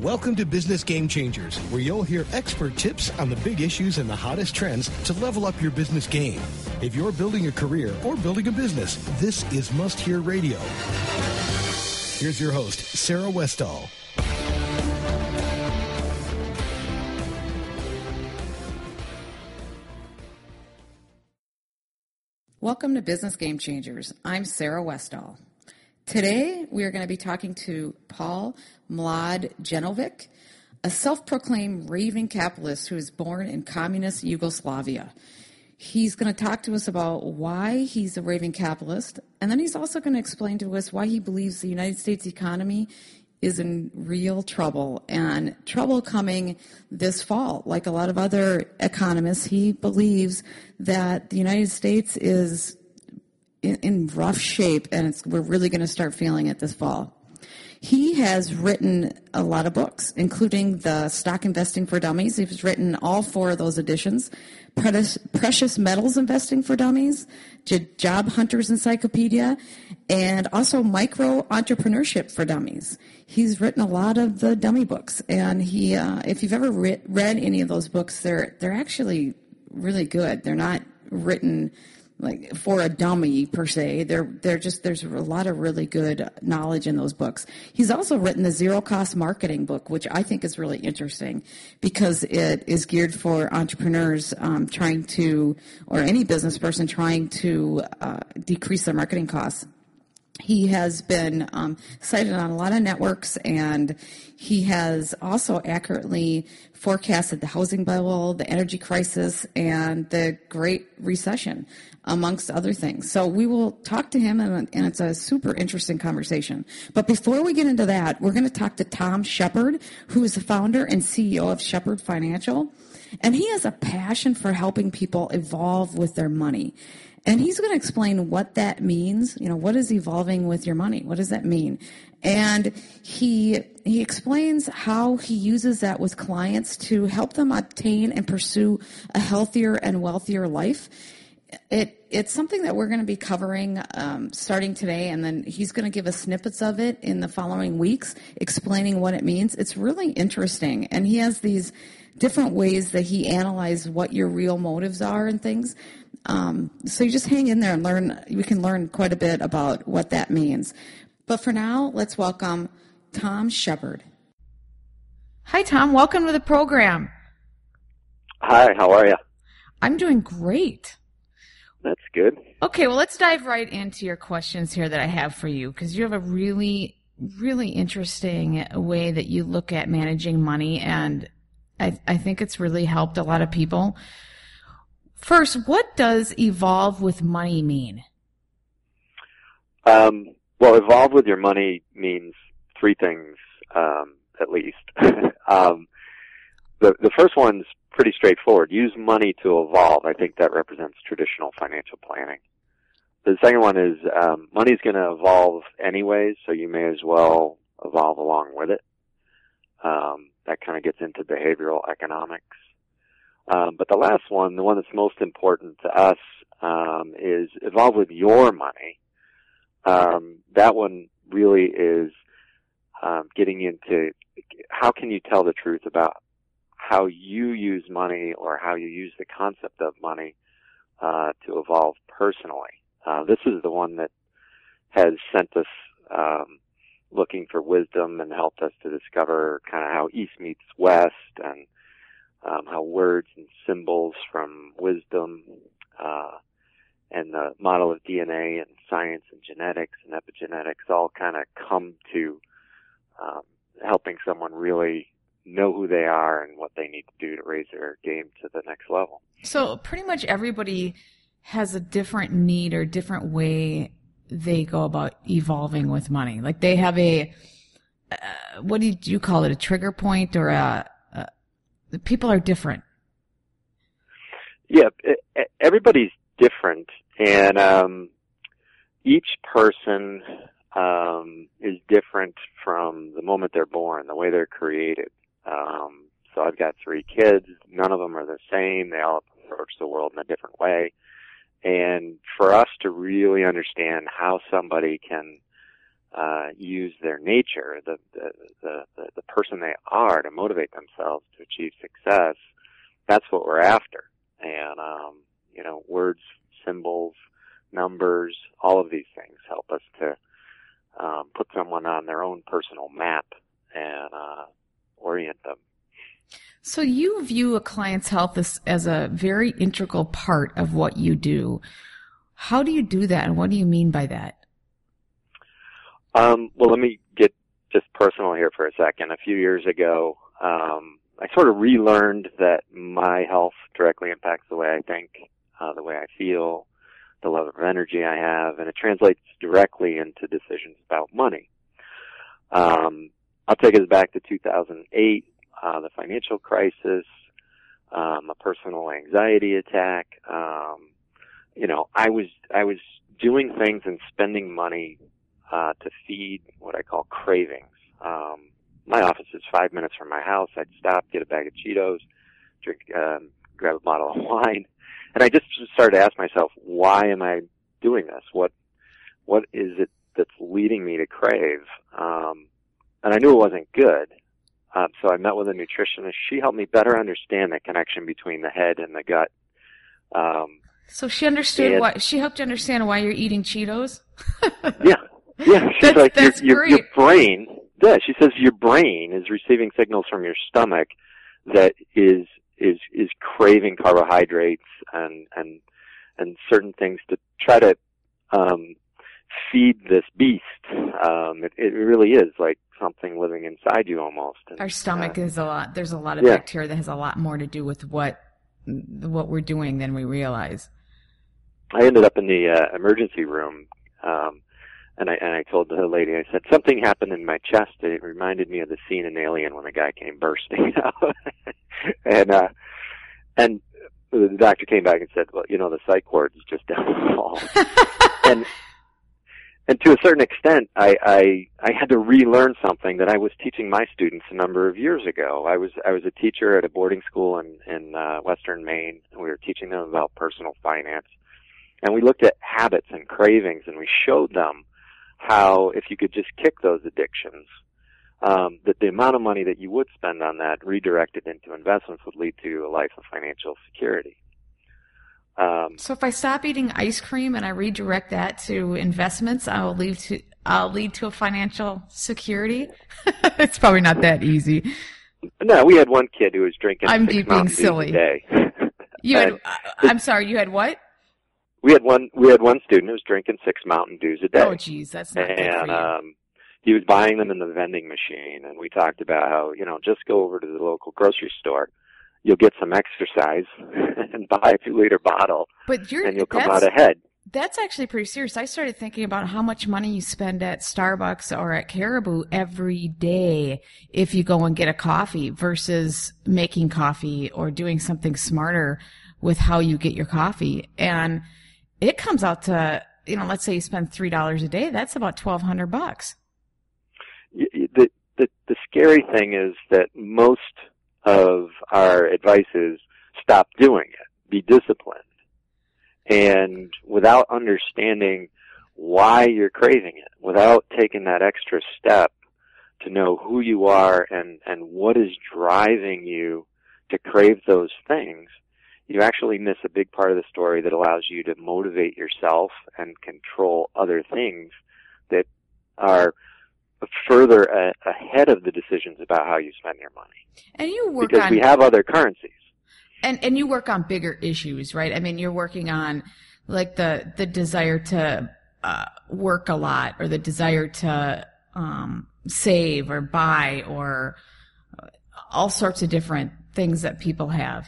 Welcome to Business Game Changers, where you'll hear expert tips on the big issues and the hottest trends to level up your business game. If you're building a career or building a business, this is Must Hear Radio. Here's your host, Sarah Westall. Welcome to Business Game Changers. I'm Sarah Westall. Today, we are going to be talking to Paul Mladenovic, a self-proclaimed raving capitalist who was born in communist Yugoslavia. He's going to talk to us about why he's a raving capitalist, and then he's also going to explain to us why he believes the United States economy is in real trouble, and trouble coming this fall. Like a lot of other economists, he believes that the United States is in rough shape, and we're really going to start feeling it this fall. He has written a lot of books, including the Stock Investing for Dummies. He's written all 4 of those editions. Precious Metals Investing for Dummies, Job Hunters Encyclopedia, and also Micro Entrepreneurship for Dummies. He's written a lot of the dummy books, and he, if you've ever read any of those books, they're actually really good. They're not written like for a dummy per se. They're just, there's a lot of really good knowledge in those books. He's also written the Zero Cost Marketing book, which I think is really interesting because it is geared for entrepreneurs trying to, or any business person trying to decrease their marketing costs. He has been cited on a lot of networks, and he has also accurately forecasted the housing bubble, the energy crisis, and the Great Recession, amongst other things. So we will talk to him, and it's a super interesting conversation. But before we get into that, we're going to talk to Tom Shepard, who is the founder and CEO of Shepard Financial. And he has a passion for helping people evolve with their money. And he's going to explain what that means. You know, what is evolving with your money? What does that mean? And he explains how he uses that with clients to help them obtain and pursue a healthier and wealthier life. It's something that we're going to be covering starting today, and then he's going to give us snippets of it in the following weeks, explaining what it means. It's really interesting, and he has these different ways that he analyzes what your real motives are and things. So you just hang in there and learn. We can learn quite a bit about what that means. But for now, let's welcome Tom Shepard. Hi, Tom. Welcome to the program. Hi, how are you? I'm doing great. That's good. Okay, well, let's dive right into your questions here that I have for you, because you have a really, really interesting way that you look at managing money, and I think it's really helped a lot of people. First, what does evolve with money mean? Well, evolve with your money means 3 things, at least. The first one's pretty straightforward. Use money to evolve. I think that represents traditional financial planning. The second one is money's going to evolve anyways, so you may as well evolve along with it. That kind of gets into behavioral economics. But the last one, the one that's most important to us, is evolve with your money. That one really is getting into how can you tell the truth about how you use money or how you use the concept of money to evolve personally. This is the one that has sent us looking for wisdom and helped us to discover kind of how East meets West and how words and symbols from wisdom and the model of DNA and science and genetics and epigenetics all kind of come to helping someone really know who they are and what they need to do to raise their game to the next level. So pretty much everybody has a different need or different way they go about evolving with money. Like they have what do you call it, a trigger point, or people are different. Yeah, everybody's different, and each person is different from the moment they're born, the way they're created. So I've got 3 kids. None of them are the same. They all approach the world in a different way. And for us to really understand how somebody can use their nature, the person they are, to motivate themselves to achieve success, that's what we're after. And words, symbols, numbers, all of these things help us to put someone on their own personal map and orient them. So you view a client's health as a very integral part of what you do. How do you do that, and what do you mean by that? Well, let me get just personal here for a second. A few years ago, I sort of relearned that my health directly impacts the way I think, the way I feel, the level of energy I have, and it translates directly into decisions about money. I'll take us back to 2008, the financial crisis, a personal anxiety attack. I was doing things and spending money to feed what I call cravings. My office is 5 minutes from my house. I'd stop, get a bag of Cheetos, drink, grab a bottle of wine, and I just started to ask myself, why am I doing this? What is it that's leading me to crave? And I knew it wasn't good. So I met with a nutritionist. She helped me better understand the connection between the head and the gut. So she understood she helped you understand why you're eating Cheetos? Yeah. She's like, your brain, she says your brain is receiving signals from your stomach that is craving carbohydrates and certain things to try to, feed this beast. It really is like something living inside you almost. And, our stomach is there's a lot of bacteria that has a lot more to do with what we're doing than we realize. I ended up in the emergency room, and I told the lady, I said, something happened in my chest. It reminded me of the scene in Alien when the guy came bursting out. and the doctor came back and said, well, the psych ward is just down the hall. And to a certain extent, I had to relearn something that I was teaching my students a number of years ago. I was a teacher at a boarding school in Western Maine, and we were teaching them about personal finance. And we looked at habits and cravings, and we showed them how if you could just kick those addictions, that the amount of money that you would spend on that redirected into investments would lead to a life of financial security. So if I stop eating ice cream and I redirect that to investments, I'll lead to a financial security. It's probably not that easy. No, we had one kid who was drinking. I'm 6 being Mountain Dews silly. a day. I'm sorry. You had what? We had one student who was drinking 6 Mountain Dews a day. Oh, geez, that's not good for you. He was buying them in the vending machine, and we talked about how just go over to the local grocery store. You'll get some exercise and buy a 2-liter bottle, and you'll come out ahead. That's actually pretty serious. I started thinking about how much money you spend at Starbucks or at Caribou every day if you go and get a coffee versus making coffee or doing something smarter with how you get your coffee. And it comes out to, let's say you spend $3 a day. That's about $1,200. The scary thing is that most of our advice is stop doing it, be disciplined. And without understanding why you're craving it, without taking that extra step to know who you are and what is driving you to crave those things, you actually miss a big part of the story that allows you to motivate yourself and control other things that are further ahead of the decisions about how you spend your money. And you work because we have other currencies. And you work on bigger issues, right? I mean, you're working on like the desire to work a lot, or the desire to save or buy, or all sorts of different things that people have.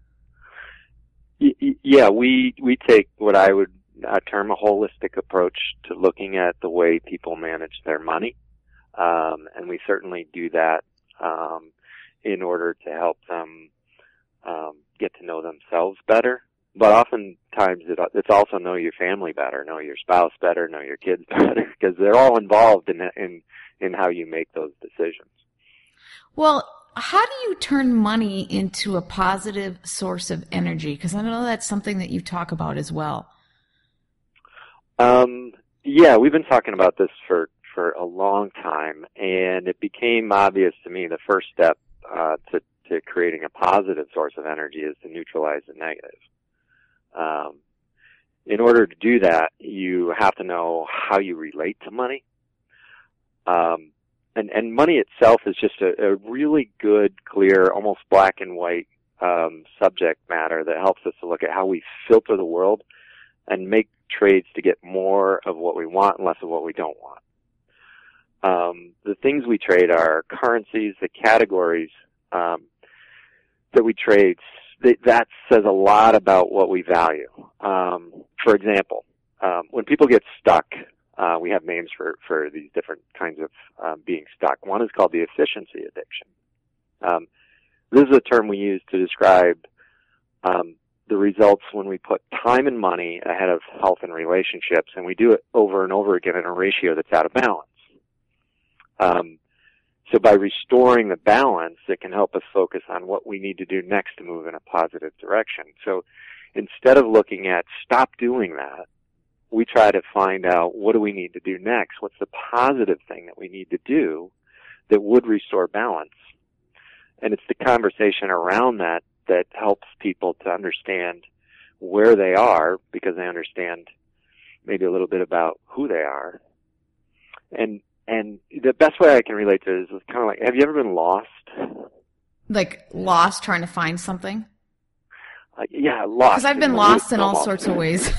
Yeah, we take what I would term a holistic approach to looking at the way people manage their money. And we certainly do that in order to help them get to know themselves better. But oftentimes it's also know your family better, know your spouse better, know your kids better, because they're all involved in how you make those decisions. Well, how do you turn money into a positive source of energy? Because I know that's something that you talk about as well. Yeah, we've been talking about this for for a long time, and it became obvious to me the first step to creating a positive source of energy is to neutralize the negative. In order to do that, you have to know how you relate to money. And money itself is just a really good, clear, almost black and white subject matter that helps us to look at how we filter the world and make trades to get more of what we want and less of what we don't want. The things we trade are currencies, the categories that we trade. That says a lot about what we value. For example, when people get stuck, we have names for these different kinds of being stuck. One is called the efficiency addiction. This is a term we use to describe the results when we put time and money ahead of health and relationships, and we do it over and over again in a ratio that's out of balance. So by restoring the balance, it can help us focus on what we need to do next to move in a positive direction. So instead of looking at stop doing that, we try to find out what do we need to do next? What's the positive thing that we need to do that would restore balance? And it's the conversation around that that helps people to understand where they are, because they understand maybe a little bit about who they are. And the best way I can relate to it is kind of like, have you ever been lost? Like lost trying to find something? Yeah, lost. Because I've been lost in all sorts of ways.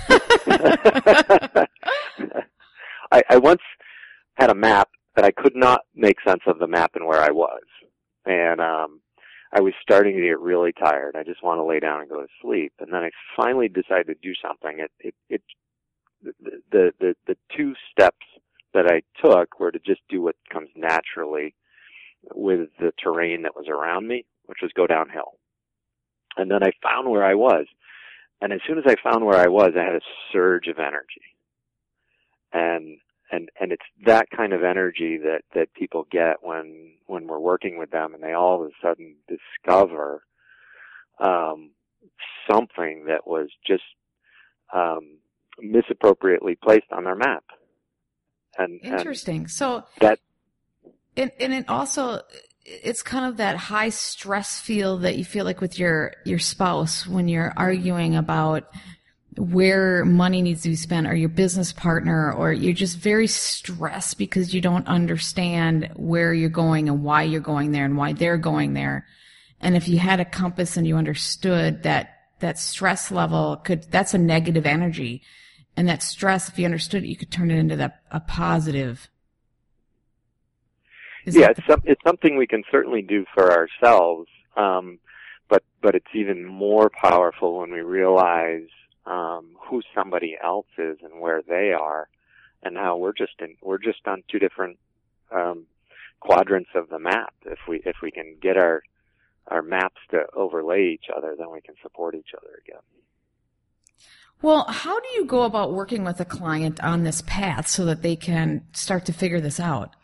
I once had a map that I could not make sense of the map and where I was. And I was starting to get really tired. I just want to lay down and go to sleep. And then I finally decided to do something. The two steps that I took were to just do what comes naturally with the terrain that was around me, which was go downhill. And then I found where I was. And as soon as I found where I was, I had a surge of energy. And it's that kind of energy that people get when we're working with them, and they all of a sudden discover something that was just misappropriately placed on their map. Interesting. So that, and it also, it's kind of that high stress feel that you feel like with your spouse when you're arguing about where money needs to be spent, or your business partner, or you're just very stressed because you don't understand where you're going and why you're going there and why they're going there. And if you had a compass and you understood that stress level that's a negative energy. And that stress, if you understood it, you could turn it into a positive. It's something we can certainly do for ourselves, but it's even more powerful when we realize who somebody else is and where they are, and how we're just on two different quadrants of the map. If we can get our maps to overlay each other, then we can support each other again. Well, how do you go about working with a client on this path so that they can start to figure this out?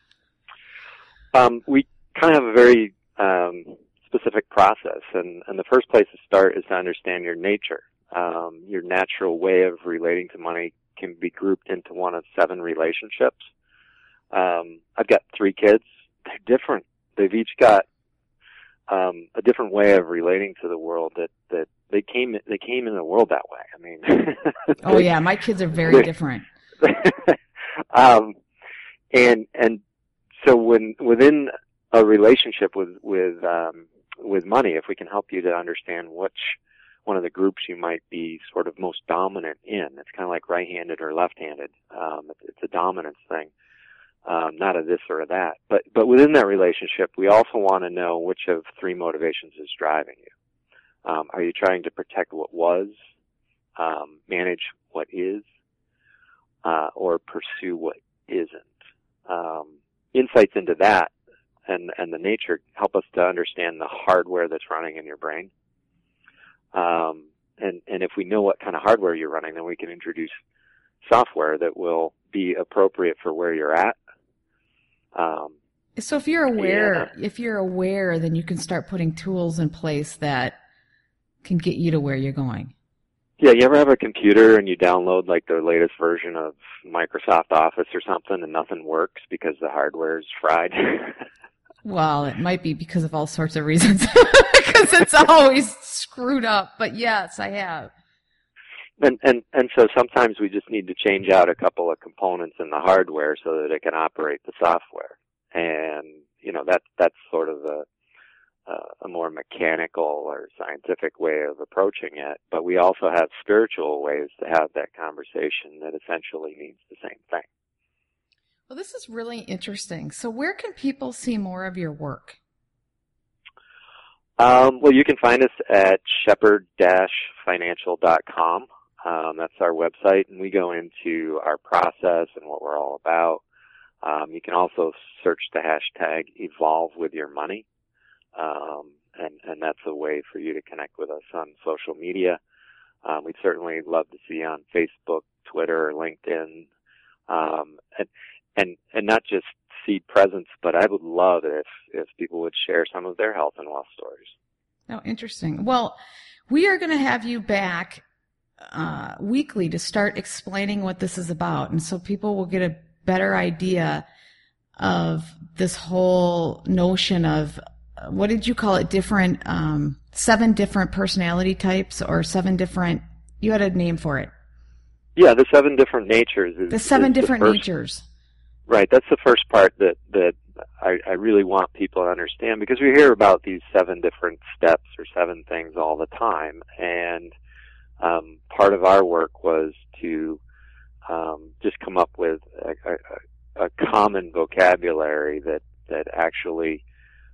We kind of have a very specific process, and the first place to start is to understand your nature. Your natural way of relating to money can be grouped into one of 7 relationships. I've got 3 kids. They're different. They've each got a different way of relating to the world that they came in the world that way. I mean, oh yeah, my kids are very different. And so within a relationship with money, if we can help you to understand which one of the groups you might be sort of most dominant in, it's kind of like right-handed or left-handed. It's a dominance thing. Not a this or a that. But within that relationship, we also want to know which of 3 motivations is driving you. Are you trying to protect what was, manage what is, or pursue what isn't? Insights into that and the nature help us to understand the hardware that's running in your brain. And if we know what kind of hardware you're running, then we can introduce software that will be appropriate for where you're at. So if you're aware, then you can start putting tools in place that can get you to where you're going. Yeah, you ever have a computer and you download like the latest version of Microsoft Office or something and nothing works because the hardware is fried? Well, it might be because of all sorts of reasons, because it's always screwed up. But yes, I have. And so sometimes we just need to change out a couple of components in the hardware so that it can operate the software. And that's sort of a more mechanical or scientific way of approaching it. But we also have spiritual ways to have that conversation that essentially means the same thing. Well, this is really interesting. So where can people see more of your work? Well, you can find us at shepherd-financial.com. That's our website, and we go into our process and what we're all about. You can also search the hashtag #EvolveWithYourMoney, and that's a way for you to connect with us on social media. We'd certainly love to see you on Facebook, Twitter, or LinkedIn, and not just see presence, but I would love it if people would share some of their health and wealth stories. Oh, interesting. Well, we are going to have you back weekly to start explaining what this is about, and so people will get a better idea of this whole notion of what did you call it? Different 7 different personality types, or 7 different. You had a name for it. Yeah, the 7 different natures. The 7 different natures. Right, that's the first part that I really want people to understand, because we hear about these 7 different steps or 7 things all the time, and part of our work was to just come up with a common vocabulary that actually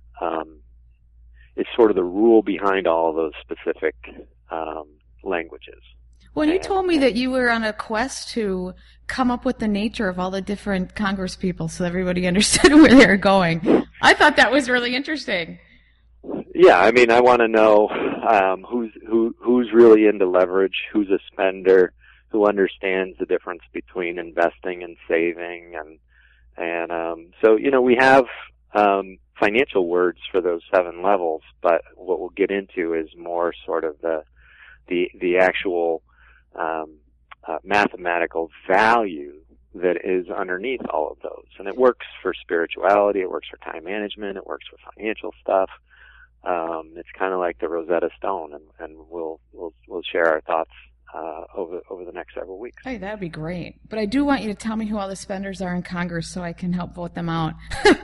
is sort of the rule behind all those specific languages. Well, you told me that you were on a quest to come up with the nature of all the different Congress people so everybody understood where they were going. I thought that was really interesting. Yeah, I mean, I want to know who's really into leverage, who's a spender, who understands the difference between investing and saving, and so we have financial words for those 7 levels, but what we'll get into is more sort of the actual mathematical value that is underneath all of those. And it works for spirituality, it works for time management, it works for financial stuff. It's kind of like the Rosetta Stone, and we'll share our thoughts over the next several weeks. Hey, that'd be great. But I do want you to tell me who all the spenders are in Congress so I can help vote them out.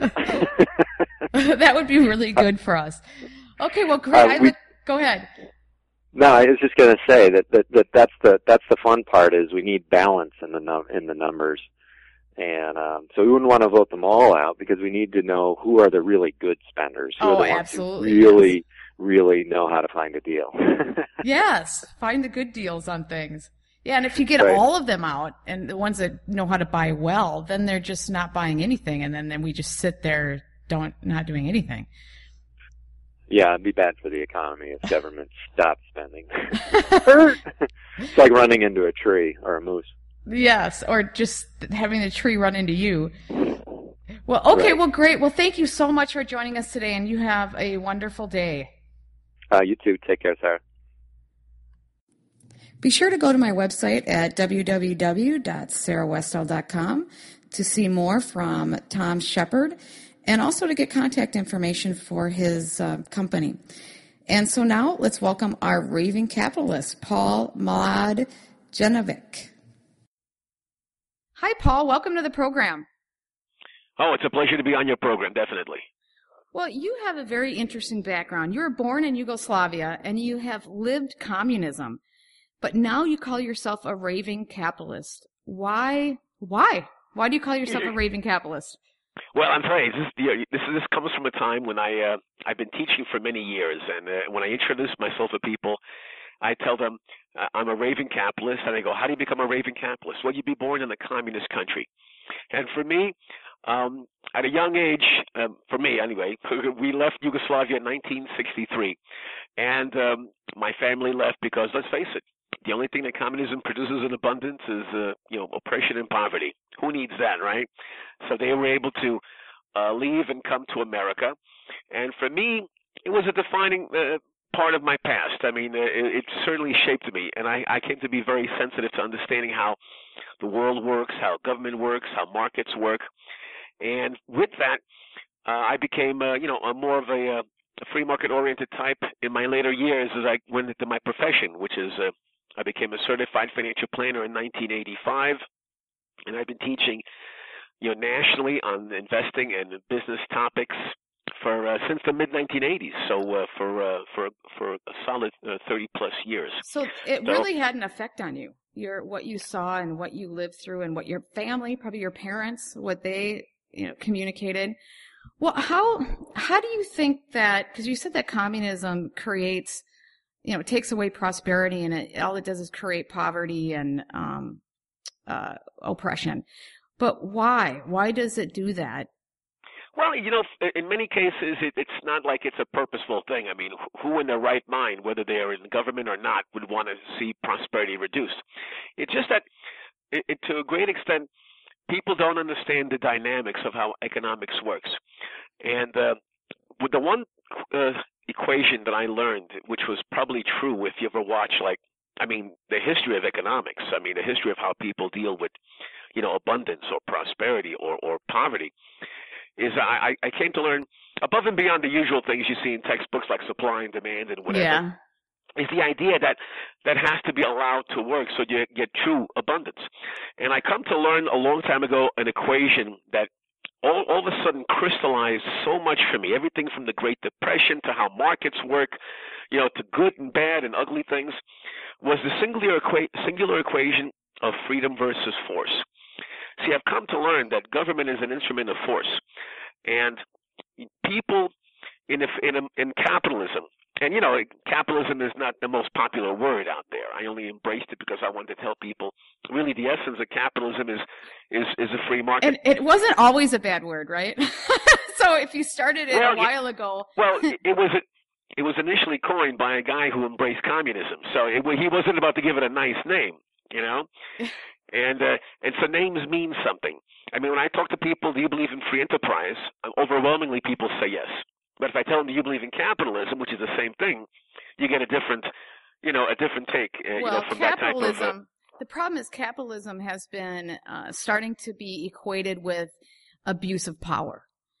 That would be really good for us. Okay, well, great. Go ahead. No, I was just going to say that's the fun part is we need balance in the numbers, and so we wouldn't want to vote them all out because we need to know who are the really good spenders, who are the ones who really know how to find a deal. Yes, find the good deals on things. Yeah, and if you get all of them out, and the ones that know how to buy well, then they're just not buying anything, and then we just sit there not doing anything. Yeah, it'd be bad for the economy if government stopped spending. It's like running into a tree or a moose. Yes, or just having the tree run into you. Well, okay, Well, great. Well, thank you so much for joining us today, and you have a wonderful day. You too. Take care, Sarah. Be sure to go to my website at www.sarahwestall.com to see more from Tom Shepherd, and also to get contact information for his company. And so now let's welcome our raving capitalist, Paul Mlodinovic. Hi, Paul. Welcome to the program. Oh, it's a pleasure to be on your program, definitely. Well, you have a very interesting background. You were born in Yugoslavia, and you have lived communism. But now you call yourself a raving capitalist. Why? Why do you call yourself a raving capitalist? Well, I'm sorry. This comes from a time when I've been teaching for many years, and when I introduce myself to people, I tell them I'm a raving capitalist, and I go, "How do you become a raving capitalist?" Well, you'd be born in a communist country, and for me, at a young age, for me anyway, we left Yugoslavia in 1963, and my family left because, let's face it, the only thing that communism produces in abundance is, oppression and poverty. Who needs that, right? So they were able to leave and come to America. And for me, it was a defining part of my past. I mean, it certainly shaped me, and I came to be very sensitive to understanding how the world works, how government works, how markets work. And with that, I became, a more of a free market-oriented type in my later years as I went into my profession, which is I became a certified financial planner in 1985, and I've been teaching, nationally on investing and business topics for since the mid 1980s. So for a solid 30 plus years. So it really had an effect on you. What you saw and what you lived through, and what your family, probably your parents, what they communicated. Well, how do you think that? Because you said that communism creates, takes away prosperity, and all it does is create poverty and oppression. But why? Why does it do that? Well, in many cases, it's not like it's a purposeful thing. I mean, who in their right mind, whether they're in government or not, would want to see prosperity reduced? It's just that, to a great extent, people don't understand the dynamics of how economics works. And with the one equation that I learned, which was probably true if you ever watch, the history of economics, the history of how people deal with, abundance or prosperity or poverty, is I came to learn, above and beyond the usual things you see in textbooks like supply and demand and whatever, yeah, is the idea that has to be allowed to work so you get true abundance. And I come to learn a long time ago an equation that all of a sudden crystallized so much for me, everything from the Great Depression to how markets work, to good and bad and ugly things, was the singular equation of freedom versus force. See, I've come to learn that government is an instrument of force, and people in capitalism, and capitalism is not the most popular word out there. I only embraced it because I wanted to tell people really the essence of capitalism is a free market. And it wasn't always a bad word, right? So if you started it a while ago, well, it was initially coined by a guy who embraced communism, so he wasn't about to give it a nice name, And so names mean something. I mean, when I talk to people, do you believe in free enterprise? Overwhelmingly, people say yes. But if I tell them, do you believe in capitalism, which is the same thing, you get a different take. From capitalism. That type of, the problem is capitalism has been starting to be equated with abuse of power,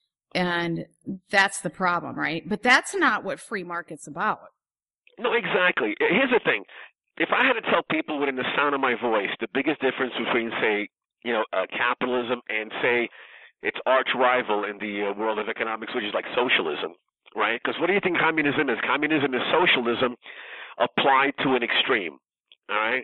and that's the problem, right? But that's not what free market's about. No, exactly. Here's the thing. If I had to tell people within the sound of my voice the biggest difference between, say, capitalism and, say, its arch rival in the world of economics, which is like socialism, right? Because what do you think communism is? Communism is socialism applied to an extreme, all right?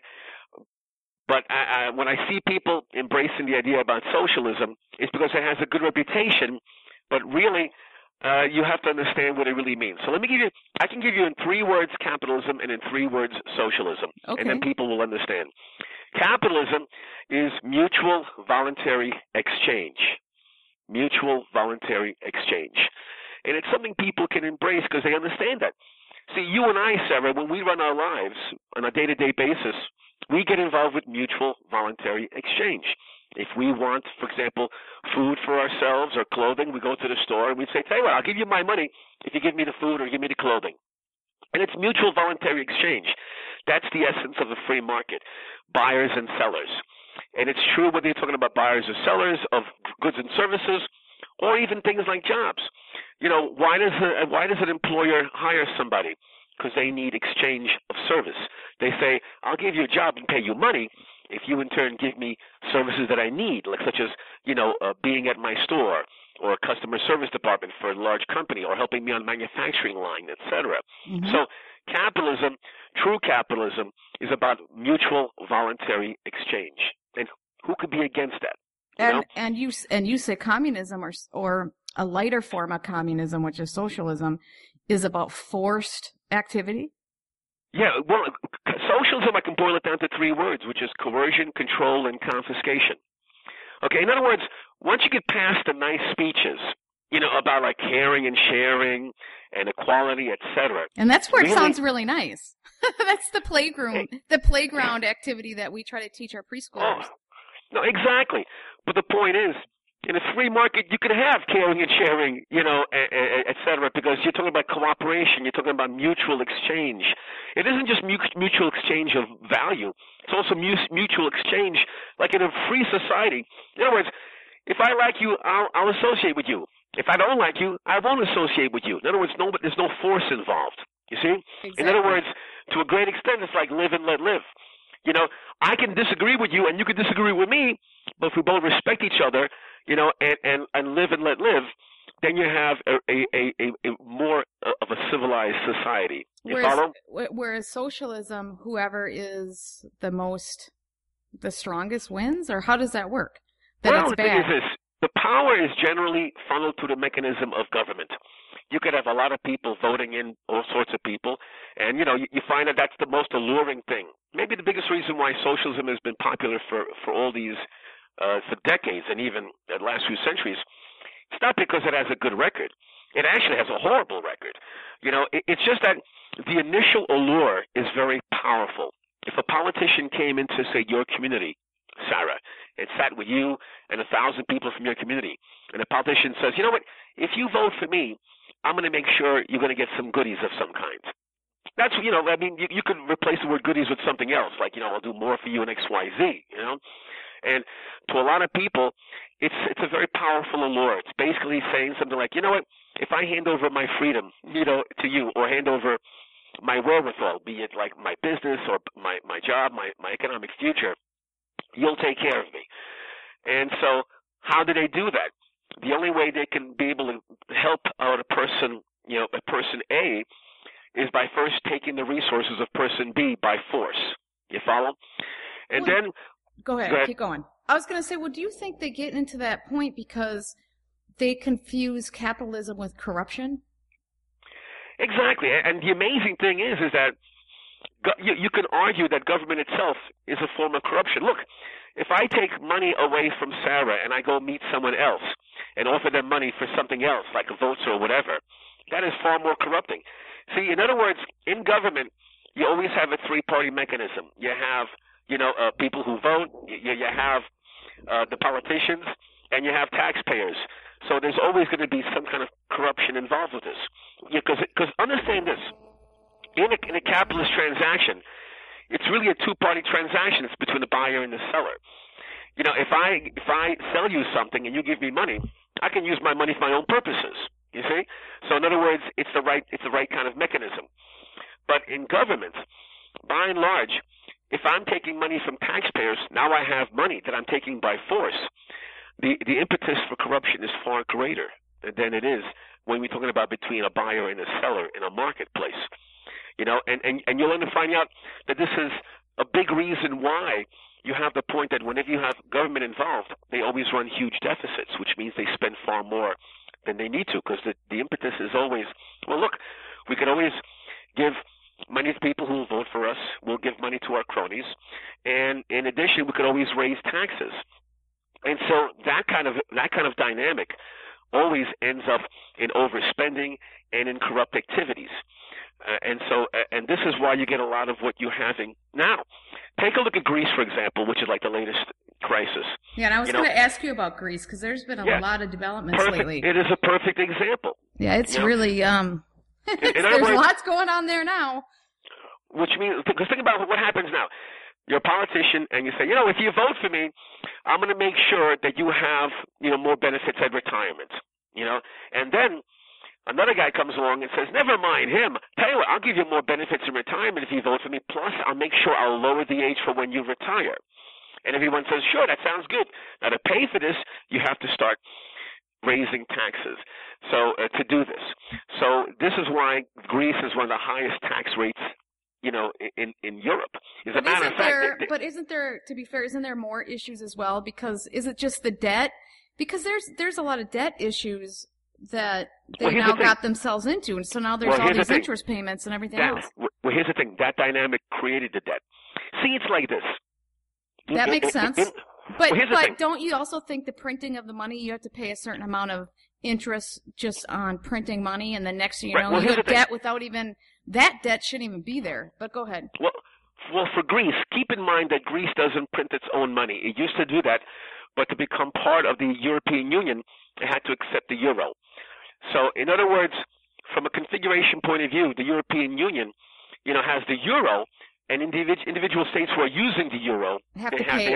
But when I see people embracing the idea about socialism, it's because it has a good reputation, but really you have to understand what it really means. So I can give you in 3 words capitalism and in 3 words socialism, okay. And then people will understand. Capitalism is mutual voluntary exchange. Mutual voluntary exchange. And it's something people can embrace because they understand that. See, you and I, Sarah, when we run our lives on a day-to-day basis, we get involved with mutual voluntary exchange. If we want, for example, food for ourselves or clothing, we go to the store and we say, tell you what, I'll give you my money if you give me the food or give me the clothing. And it's mutual voluntary exchange. That's the essence of the free market, buyers and sellers. And it's true whether you're talking about buyers or sellers of goods and services or even things like jobs. Why does an employer hire somebody? Because they need exchange of service. They say, I'll give you a job and pay you money if you in turn give me services that I need, such as, being at my store or a customer service department for a large company or helping me on manufacturing line, etc. Mm-hmm. So capitalism, true capitalism, is about mutual voluntary exchange. And who could be against that? And you say communism or a lighter form of communism, which is socialism, is about forced activity? Yeah, well, socialism, I can boil it down to 3 words, which is coercion, control, and confiscation. Okay, in other words, once you get past the nice speeches, about like caring and sharing and equality, etc. And that's where it sounds really nice. That's the playground activity that we try to teach our preschoolers. Oh, no, exactly. But the point is, In a free market, you can have caring and sharing, et cetera, because you're talking about cooperation. You're talking about mutual exchange. It isn't just mutual exchange of value. It's also mutual exchange, like in a free society. In other words, if I like you, I'll associate with you. If I don't like you, I won't associate with you. In other words, there's no force involved. You see? Exactly. In other words, to a great extent, it's like live and let live. I can disagree with you and you can disagree with me, but if we both respect each other, and live and let live, then you have a more of a civilized society. You follow? Whereas socialism, whoever is the strongest wins, or how does that work? The thing is this. The power is generally funneled through the mechanism of government. You could have a lot of people voting in all sorts of people, and you find that that's the most alluring thing. Maybe the biggest reason why socialism has been popular for all these for decades and even the last few centuries. It's not because it has a good record. It actually has a horrible record. It's just that the initial allure is very powerful. If a politician came into, say, your community, Sarah, and sat with you and 1,000 people from your community, and a politician says, you know what, if you vote for me, I'm going to make sure you're going to get some goodies of some kind. That's, you could replace the word goodies with something else, like, I'll do more for you in X, Y, Z, And to a lot of people, it's a very powerful allure. It's basically saying something like, you know what, if I hand over my freedom, to you, or hand over my wherewithal, be it like my business or my job, my economic future, you'll take care of me. And so how do they do that? The only way they can be able to help out a person A, is by first taking the resources of person B by force. You follow? And then... Go ahead. Keep going. I was going to say, do you think they get into that point because they confuse capitalism with corruption? Exactly. And the amazing thing is that you can argue that government itself is a form of corruption. Look, if I take money away from Sarah and I go meet someone else and offer them money for something else, like votes or whatever, that is far more corrupting. See, in other words, in government, you always have a three-party mechanism. You have people who vote, you have the politicians, and you have taxpayers. So there's always going to be some kind of corruption involved with this. Because understand this, in a capitalist transaction, it's really a two-party transaction. It's between the buyer and the seller. If I sell you something and you give me money, I can use my money for my own purposes. You see? So in other words, it's the right kind of mechanism. But in government, by and large, if I'm taking money from taxpayers, now I have money that I'm taking by force. The impetus for corruption is far greater than it is when we're talking about between a buyer and a seller in a marketplace. And you'll end up finding out that this is a big reason why you have the point that whenever you have government involved, they always run huge deficits, which means they spend far more than they need to, because the impetus is always, well, look, we can always give money to people who will vote for us. We'll give money to our cronies. And in addition, we could always raise taxes. And so that kind of dynamic always ends up in overspending and in corrupt activities. And this is why you get a lot of what you're having now. Take a look at Greece, for example, which is like the latest crisis. Yeah, and I was going to ask you about Greece because there's been a lot of developments lately. It is a perfect example. Yeah, it's really there's lots going on there now. Which means, because think about what happens now. You're a politician, and you say, if you vote for me, I'm going to make sure that you have, more benefits at retirement. And then another guy comes along and says, never mind him. Tell you what, I'll give you more benefits in retirement if you vote for me. Plus, I'll make sure I'll lower the age for when you retire. And everyone says, sure, that sounds good. Now, to pay for this, you have to start raising taxes. So to do this. So this is why Greece is one of the highest tax rates in Europe. As a matter of fact, but isn't there, to be fair, isn't there more issues as well? Because is it just the debt? Because there's a lot of debt issues that they now got themselves into, and so now there's all these interest payments and everything else. Well, here's the thing: that dynamic created the debt. See, it's like this. That makes sense. But don't you also think the printing of the money, you have to pay a certain amount of interest just on printing money, and then next thing you know, you have debt without even that debt shouldn't even be there. But go ahead. Well, for Greece, keep in mind that Greece doesn't print its own money. It used to do that but to become part of the European Union, they had to accept the euro. So, in other words, from a configuration point of view, the European Union, has the euro, and individual states who are using the euro, they have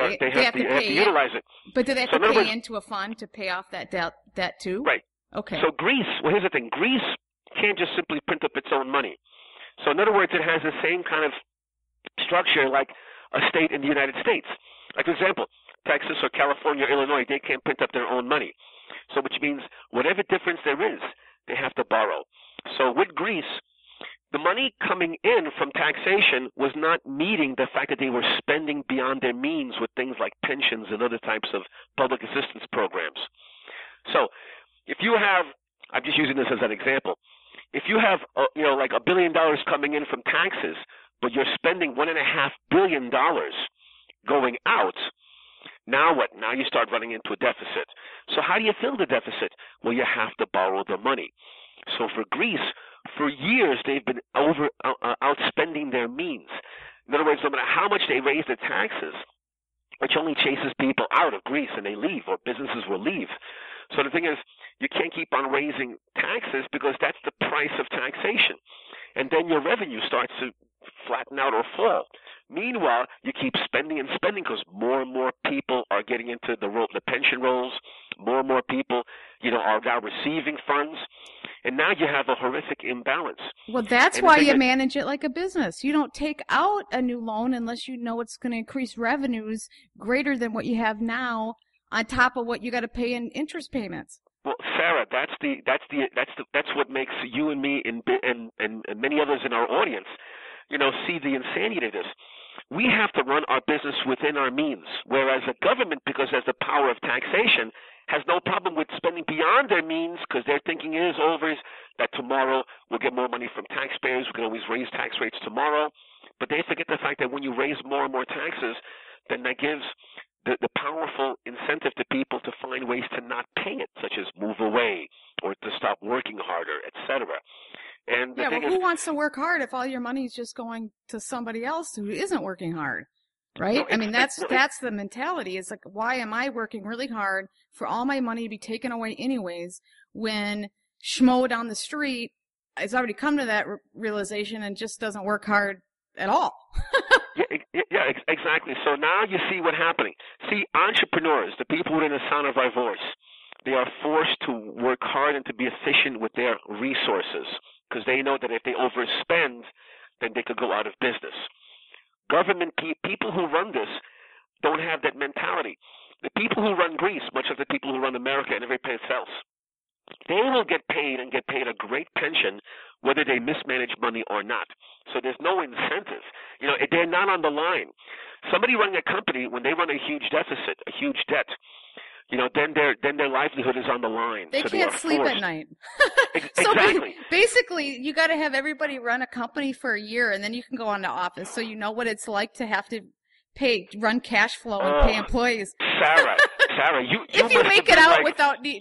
to utilize it. But do they have to pay into a fund to pay off that debt too? Right. Okay. So Greece, here's the thing. Greece can't just simply print up its own money. So in other words, it has the same kind of structure like a state in the United States. Like, for example, Texas or California or Illinois, they can't print up their own money. So which means whatever difference there is, they have to borrow. So with Greece, the money coming in from taxation was not meeting the fact that they were spending beyond their means with things like pensions and other types of public assistance programs. So if you have, I'm just using this as an example, if you have, like $1 billion coming in from taxes, but you're spending $1.5 billion going out, now what? Now you start running into a deficit. So how do you fill the deficit? Well, you have to borrow the money. So for Greece, for years they've been outspending their means. In other words, no matter how much they raise the taxes, which only chases people out of Greece and they leave, or businesses will leave. So the thing is, you can't keep on raising taxes because that's the price of taxation. And then your revenue starts to flatten out or fall. Meanwhile, you keep spending and spending because more and more people are getting into the pension rolls. More and more people, are now receiving funds. And now you have a horrific imbalance. Well, that's why you manage it like a business. You don't take out a new loan unless you know it's going to increase revenues greater than what you have now on top of what you got to pay in interest payments. Well, Sarah, that's what makes you and me and many others in our audience, see the insanity of this. We have to run our business within our means, whereas a government, because it has the power of taxation, has no problem with spending beyond their means because their thinking is always that tomorrow we'll get more money from taxpayers. We can always raise tax rates tomorrow. But they forget the fact that when you raise more and more taxes, then that gives the powerful incentive to people to find ways to not pay it, such as move away or to stop working harder, etc. And who wants to work hard if all your money is just going to somebody else who isn't working hard, right? No, that's the mentality. It's like, why am I working really hard for all my money to be taken away anyways when Schmo down the street has already come to that realization and just doesn't work hard at all? Yeah, exactly. So now you see what's happening. See, entrepreneurs, the people who are in the sound of our voice, they are forced to work hard and to be efficient with their resources because they know that if they overspend, then they could go out of business. Government people who run this don't have that mentality. The people who run Greece, much like the people who run America and every place else, they will get paid and get paid a great pension whether they mismanage money or not. So there's no incentive. They're not on the line. Somebody running a company, when they run a huge deficit, a huge debt, then their livelihood is on the line. They can't sleep at night. Exactly. So basically, you got to have everybody run a company for a year, and then you can go on to office, so you know what it's like to have to run cash flow and pay employees. Sarah, if you make it out without having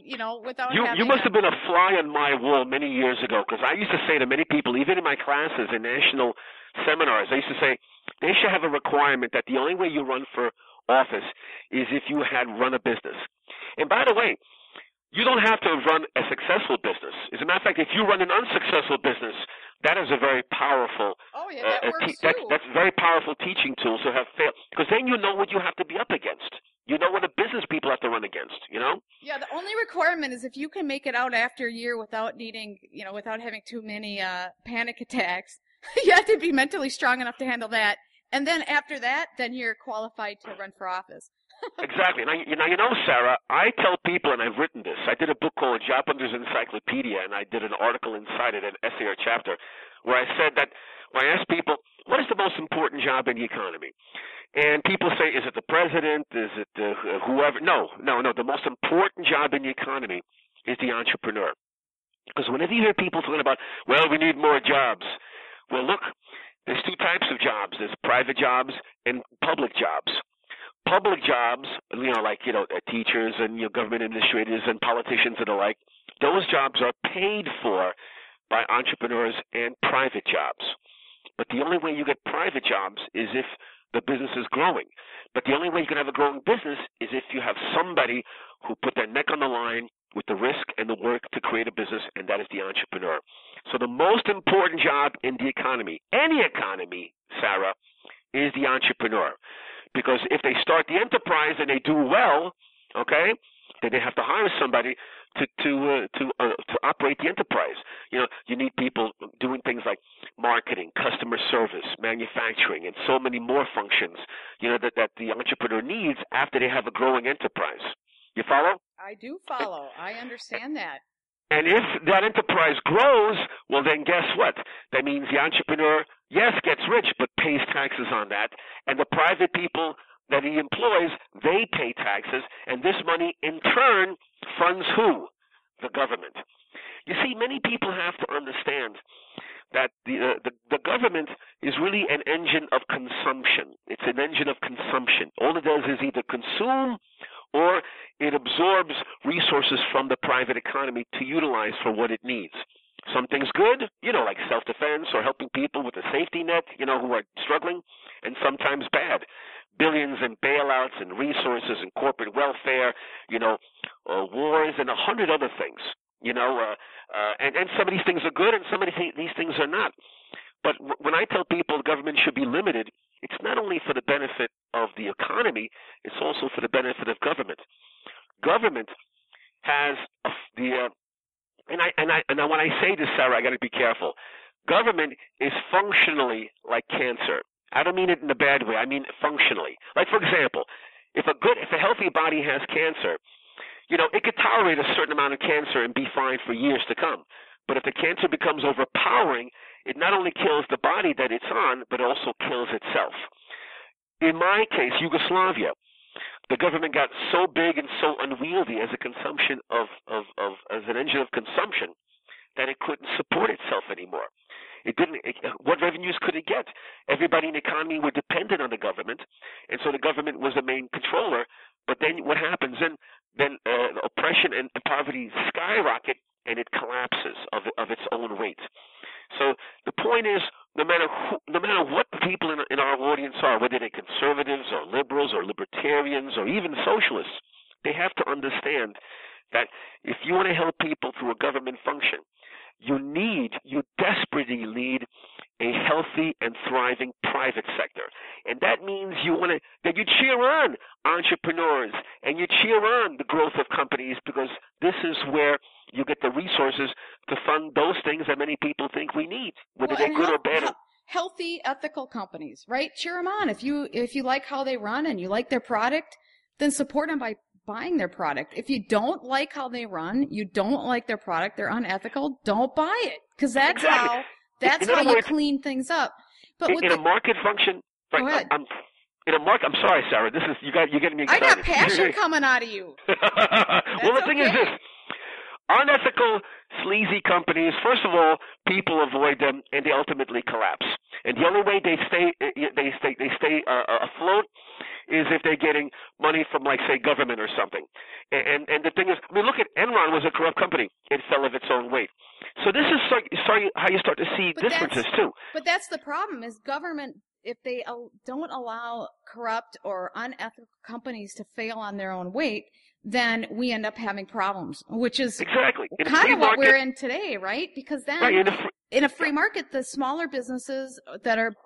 you must have been a fly on my wall many years ago, because I used to say to many people, even in my classes and national seminars, I used to say they should have a requirement that the only way you run for office is if you had run a business. And by the way, you don't have to run a successful business. As a matter of fact, if you run an unsuccessful business, that is a very powerful. Oh yeah, that works too. That's a very powerful teaching tool to have failed, because then you know what you have to be up against. You know what the business people have to run against. Yeah, the only requirement is if you can make it out after a year without needing, without having too many panic attacks. You have to be mentally strong enough to handle that. And then after that, then you're qualified to run for office. Exactly. Now, Sarah, I tell people, and I've written this, I did a book called Job Hunter's Encyclopedia, and I did an article inside it, an essay or chapter, where I said that, when I asked people, what is the most important job in the economy? And people say, is it the president? Is it whoever? No. The most important job in the economy is the entrepreneur. Because whenever you hear people talking about, well, we need more jobs. Well, look, there's two types of jobs. There's private jobs and public jobs. Public jobs, like teachers and government administrators and politicians and the like, those jobs are paid for by entrepreneurs and private jobs. But the only way you get private jobs is if the business is growing. But the only way you can have a growing business is if you have somebody who put their neck on the line with the risk and the work to create a business, and that is the entrepreneur. So the most important job in the economy, any economy, Sarah, is the entrepreneur. Because if they start the enterprise and they do well, okay, then they have to hire somebody to operate the enterprise. You know, you need people doing things like marketing, customer service, manufacturing, and so many more functions, you know, that the entrepreneur needs after they have a growing enterprise. You follow? I do follow. I understand that. And if that enterprise grows, well, then guess what? That means the entrepreneur, yes, gets rich, but pays taxes on that. And the private people that he employs, they pay taxes. And this money, in turn, funds who? The government. You see, many people have to understand that the government is really an engine of consumption. It's an engine of consumption. All it does is either consume or it absorbs resources from the private economy to utilize for what it needs. Some things good, you know, like self-defense or helping people with a safety net, you know, who are struggling, and sometimes bad. Billions in bailouts and resources and corporate welfare, you know, wars and 100 other things, you know, and some of these things are good and some of these things are not. But when I tell people government should be limited, it's not only for the benefit of the economy, it's also for the benefit of government. Government has when I say this, Sarah, I got to be careful. Government is functionally like cancer. I don't mean it in a bad way. I mean functionally. Like, for example, if a healthy body has cancer, you know, it could tolerate a certain amount of cancer and be fine for years to come. But if the cancer becomes overpowering, it not only kills the body that it's on, but also kills itself. In my case, Yugoslavia, the government got so big and so unwieldy as a consumption as an engine of consumption that it couldn't support itself anymore. What revenues could it get? Everybody in the economy were dependent on the government, and so the government was the main controller. But then what happens? Then oppression and poverty skyrocket, and it collapses of its own weight. So the point is, no matter what the people in our audience are, whether they're conservatives or liberals or libertarians or even socialists, they have to understand that if you want to help people through a government function, you desperately need a healthy and thriving private sector. And that means that you cheer on entrepreneurs and you cheer on the growth of companies, because this is where you get the resources to fund those things that many people think we need, whether they're good or bad. Healthy, ethical companies, right? Cheer them on. If you like how they run and you like their product, then support them by buying their product. If you don't like how they run, you don't like their product, they're unethical, don't buy it, because that's exactly. how you clean things up. But in a market function, right? Go ahead. I'm sorry, Sarah. You're getting me excited. I got passion coming out of you. Well, the thing is this. Unethical, sleazy companies, first of all, people avoid them and they ultimately collapse. And the only way they stay afloat is if they're getting money from, like, say, government or something. And the thing is, I mean, look at Enron was a corrupt company. It fell of its own weight. So this is how you start to see differences too. But that's the problem, is government, if they don't allow corrupt or unethical companies to fail on their own weight, then we end up having problems, which is exactly kind of what we're in today, right? Because then in a free market, the smaller businesses that are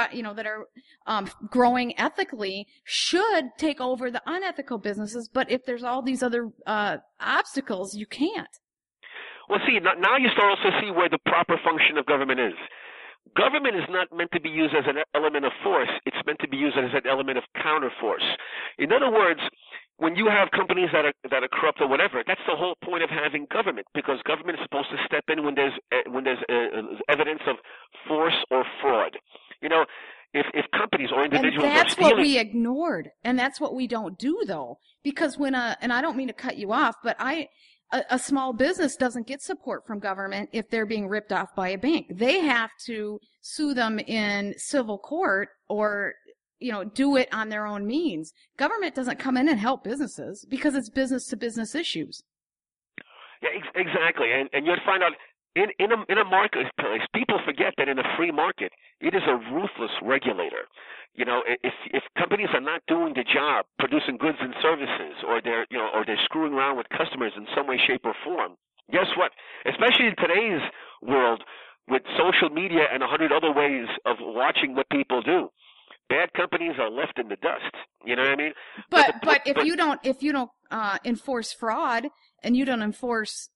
growing ethically should take over the unethical businesses. But if there's all these other obstacles, you can't. Well, see, now you start also see where the proper function of government is. Government is not meant to be used as an element of force. It's meant to be used as an element of counterforce. In other words, when you have companies that are corrupt or whatever, that's the whole point of having government, because government is supposed to step in when there's evidence of force or fraud. You know, if companies or individuals and that's are stealing, what we ignored, and that's what we don't do, though, because and I don't mean to cut you off, but a small business doesn't get support from government if they're being ripped off by a bank. They have to sue them in civil court or, do it on their own means. Government doesn't come in and help businesses because it's business to business issues. Yeah, exactly. And you'd find out in a marketplace, people forget that in a free market, it is a ruthless regulator. You know, if companies are not doing the job, producing goods and services, or they're screwing around with customers in some way, shape, or form, guess what? Especially in today's world, with social media and 100 other ways of watching what people do, bad companies are left in the dust. You know what I mean? But if you don't enforce fraud, and you don't enforce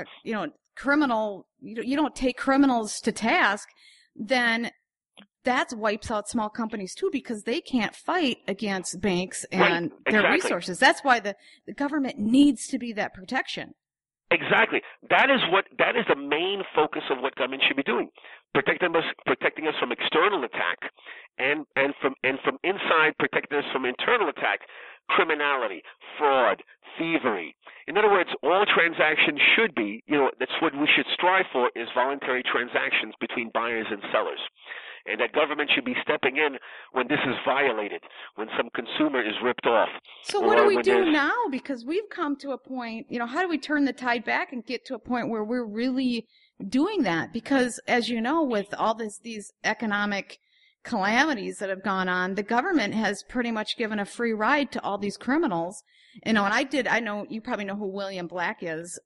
criminal, you don't take criminals to task, then that wipes out small companies too, because they can't fight against banks and their resources. That's why the government needs to be that protection. Exactly. That is the main focus of what government should be doing. Protecting us from external attack, and from inside, protecting us from internal attack, criminality, fraud, thievery. In other words, all transactions should be, that's what we should strive for, is voluntary transactions between buyers and sellers. And that government should be stepping in when this is violated, when some consumer is ripped off. So what do we do now? Because we've come to a point, how do we turn the tide back and get to a point where we're really doing that? Because as you know, with all these economic calamities that have gone on, the government has pretty much given a free ride to all these criminals. And I know you probably know who William Black is.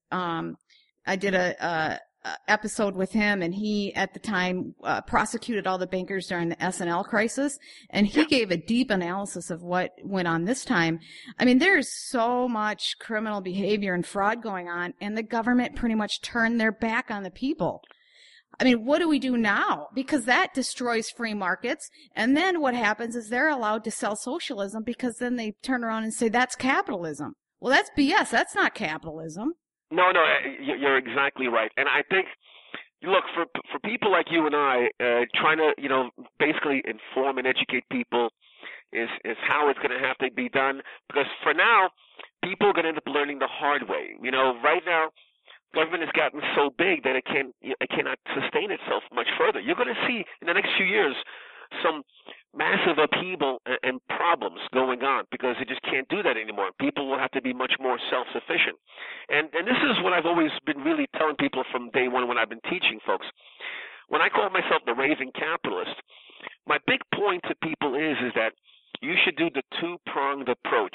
I did a episode with him, and he at the time prosecuted all the bankers during the S&L crisis, and he gave a deep analysis of what went on this time. I mean, there's so much criminal behavior and fraud going on, and the government pretty much turned their back on the people. I mean, what do we do now? Because that destroys free markets, and then what happens is they're allowed to sell socialism, because then they turn around and say that's capitalism. Well, that's BS. That's not capitalism. No, you're exactly right. And I think, look, for people like you and I, trying to, basically inform and educate people is how it's going to have to be done. Because for now, people are going to end up learning the hard way. Right now, government has gotten so big that it cannot sustain itself much further. You're going to see in the next few years some massive upheaval and problems going on, because it just can't do that anymore. People will have to be much more self-sufficient. And this is what I've always been really telling people from day one when I've been teaching folks. When I call myself the raving capitalist, my big point to people is that you should do the two-pronged approach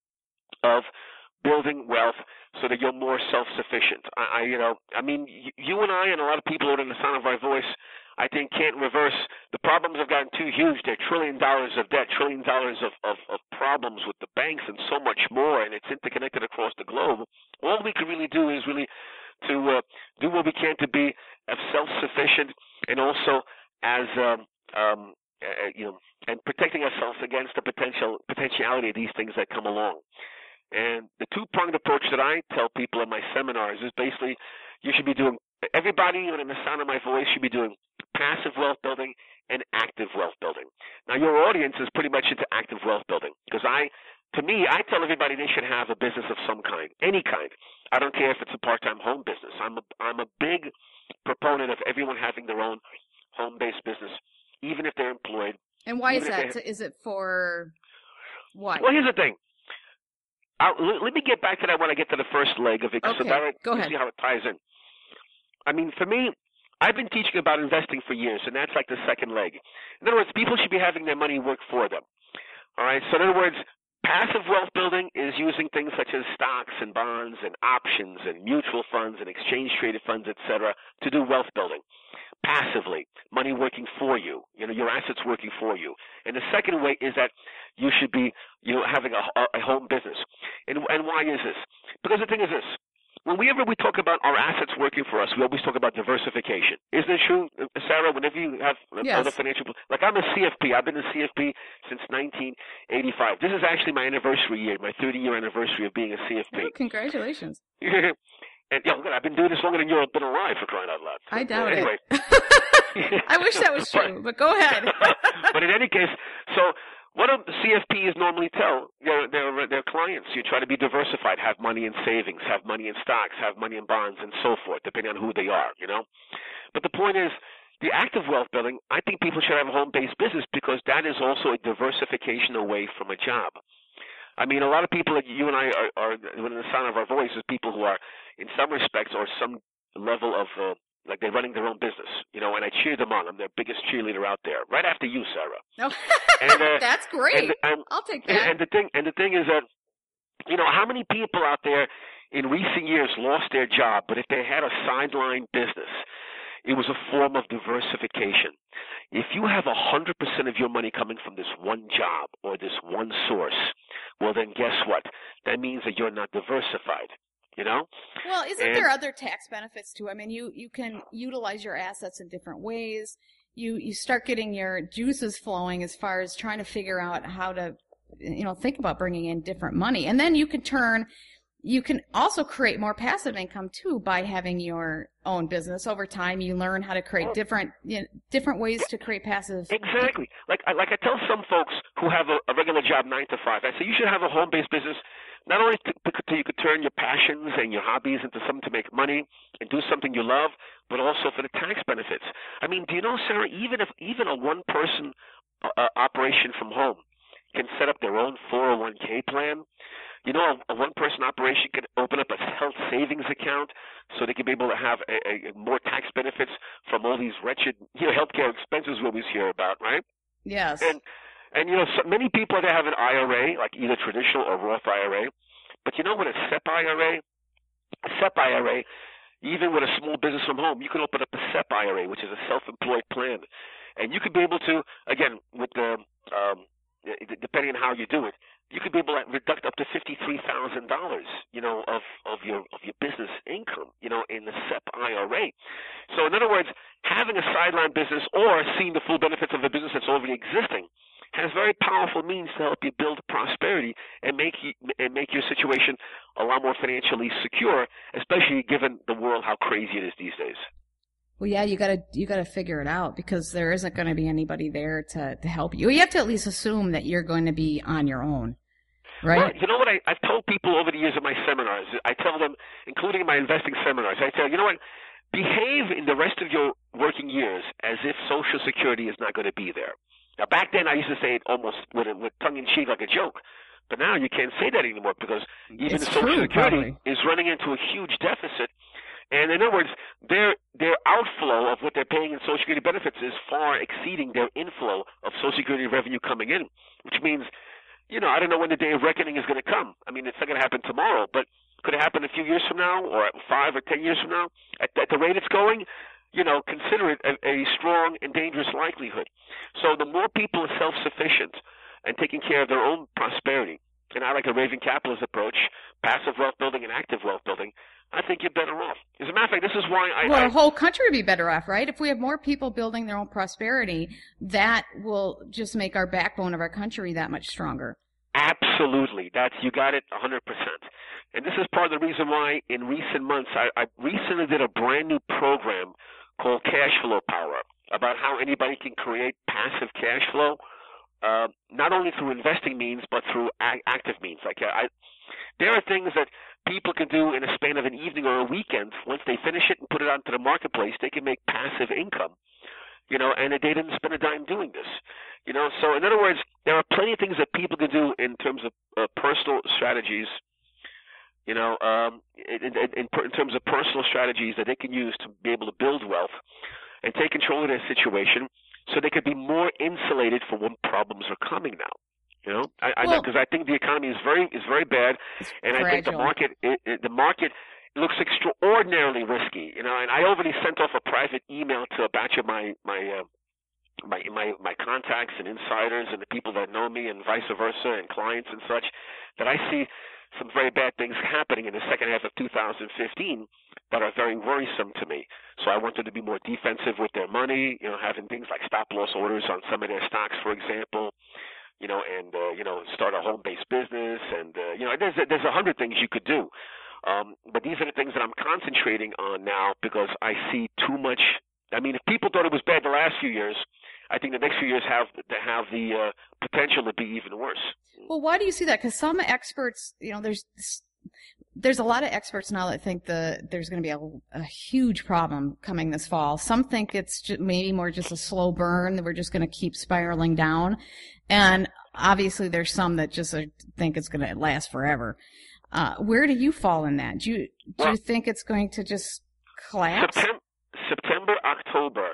of building wealth so that you're more self-sufficient. You and I and a lot of people in the sound of our voice, I think, can't reverse. The problems have gotten too huge. They're $1 trillion of debt, $1 trillion of problems with the banks, and so much more, and it's interconnected across the globe. All we can really do is really to do what we can to be self-sufficient, and also as and protecting ourselves against the potentiality of these things that come along. And the two-pronged approach that I tell people in my seminars is basically you should be doing, everybody in the sound of my voice should be doing passive wealth building and active wealth building. Now, your audience is pretty much into active wealth building, because I tell everybody they should have a business of some kind, any kind. I don't care if it's a part-time home business. I'm a big proponent of everyone having their own home-based business, even if they're employed. And why is that? Is it for what? Well, here's the thing. Let me get back to that when I get to the first leg of it, okay. So that Go ahead. See how it ties in. I mean, for me, I've been teaching about investing for years, and that's like the second leg. In other words, people should be having their money work for them. All right? So in other words, passive wealth building is using things such as stocks and bonds and options and mutual funds and exchange-traded funds, etc., to do wealth building. Passively, money working for you, your assets working for you. And the second way is that you should be, having a home business. And why is this? Because the thing is this. Whenever we talk about our assets working for us, we always talk about diversification. Isn't it true, Sarah? Whenever you have other financial, like I'm a CFP. I've been a CFP since 1985. This is actually my anniversary year, my 30-year anniversary of being a CFP. Oh, congratulations. And I've been doing this longer than you've been alive, for crying out loud. So, I doubt anyway. it. I wish that was true, but go ahead. But in any case, so what do CFPs normally tell their clients? You try to be diversified, have money in savings, have money in stocks, have money in bonds, and so forth, depending on who they are, But the point is, the active wealth building, I think people should have a home-based business, because that is also a diversification away from a job. I mean, a lot of people like you and I are in the sound of our voice, is people who are, in some respects, or some level of like they're running their own business, and I cheer them on. I'm their biggest cheerleader out there, right after you, Sarah. No, And, that's great. I'll take that. And the thing is that, how many people out there in recent years lost their job, but if they had a sideline business, it was a form of diversification. If you have 100% of your money coming from this one job or this one source, well, then guess what? That means that you're not diversified. Well, isn't there other tax benefits too? I mean, you can utilize your assets in different ways. You start getting your juices flowing as far as trying to figure out how to, think about bringing in different money. And then you can also create more passive income too by having your own business. Over time, you learn how to create different ways to create passive. Exactly. Like I tell some folks who have a regular job 9 to 5, I say you should have a home-based business. Not only so you could turn your passions and your hobbies into something to make money and do something you love, but also for the tax benefits. I mean, do you know, Sarah, even a one-person operation from home can set up their own 401k plan. A one-person operation can open up a health savings account so they can be able to have a more tax benefits from all these wretched, healthcare expenses we always hear about, right? Yes. And so many people they have an IRA, like either traditional or Roth IRA. But with a SEP IRA, even with a small business from home, you can open up a SEP IRA, which is a self-employed plan. And you could be able to, again, with the depending on how you do it, you could be able to deduct up to $53,000, of your business income, in the SEP IRA. So in other words, having a sideline business or seeing the full benefits of a business that's already existing has very powerful means to help you build prosperity and make your situation a lot more financially secure, especially given the world how crazy it is these days. Well, yeah, you gotta figure it out because there isn't going to be anybody there to help you. You have to at least assume that you're going to be on your own, right? Well, you know what I've told people over the years in my seminars? I tell them, including in my investing seminars, I tell you know what? Behave in the rest of your working years as if Social Security is not going to be there. Now, back then, I used to say it almost with tongue-in-cheek like a joke. But now you can't say that anymore because even the Social Security is running into a huge deficit. And in other words, their outflow of what they're paying in Social Security benefits is far exceeding their inflow of Social Security revenue coming in, which means, I don't know when the day of reckoning is going to come. I mean, it's not going to happen tomorrow, but could it happen a few years from now or 5 or 10 years from now? At the rate it's going, consider it a strong and dangerous likelihood. So the more people are self-sufficient and taking care of their own prosperity, and I like a Raven Capitalist approach, passive wealth building and active wealth building, I think you're better off. As a matter of fact, this is why the whole country would be better off, right? If we have more people building their own prosperity, that will just make our backbone of our country that much stronger. Absolutely. You got it 100%. And this is part of the reason why in recent months I recently did a brand new program called Cash Flow Power about how anybody can create passive cash flow, not only through investing means but through active means. There are things that people can do in a span of an evening or a weekend. Once they finish it and put it onto the marketplace, they can make passive income, and they didn't spend a dime doing this. So in other words, there are plenty of things that people can do in terms of personal strategies, in terms of personal strategies that they can use to be able to build wealth and take control of their situation so they could be more insulated for when problems are coming now. Because I think the economy is very bad, and I think the market looks extraordinarily risky. And I already sent off a private email to a batch of my contacts and insiders and the people that know me and vice versa and clients and such that I see some very bad things happening in the second half of 2015 that are very worrisome to me. So I want them to be more defensive with their money, having things like stop loss orders on some of their stocks, for example. Start a home-based business, and there's 100 things you could do. But these are the things that I'm concentrating on now because I see too much. I mean, if people thought it was bad the last few years, I think the next few years have the potential to be even worse. Well, why do you see that? Because some experts, there's a lot of experts now that think there's going to be a huge problem coming this fall. Some think it's maybe more just a slow burn, that we're just going to keep spiraling down. And obviously there's some that just think it's going to last forever. Where do you fall in that? Do you think it's going to just collapse? September, October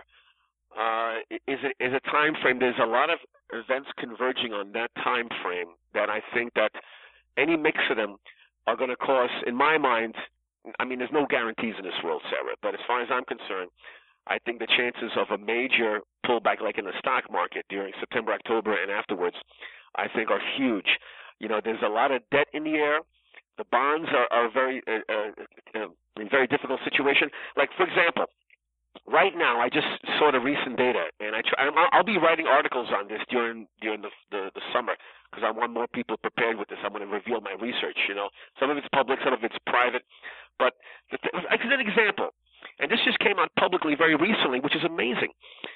is a time frame. There's a lot of events converging on that time frame that I think that any mix of them are going to cause, in my mind, I mean, there's no guarantees in this world, Sarah, but as far as I'm concerned, I think the chances of a major pullback like in the stock market during September, October, and afterwards, I think are huge. You know, there's a lot of debt in the air. The bonds are very in a very difficult situation. Like, for example, right now, I just saw the recent data, and I'll be writing articles on this during the summer because I want more people prepared with this. I'm going to reveal my research. You know, some of it's public, some of it's private. But as an example, and this just came out publicly very recently, which is amazing.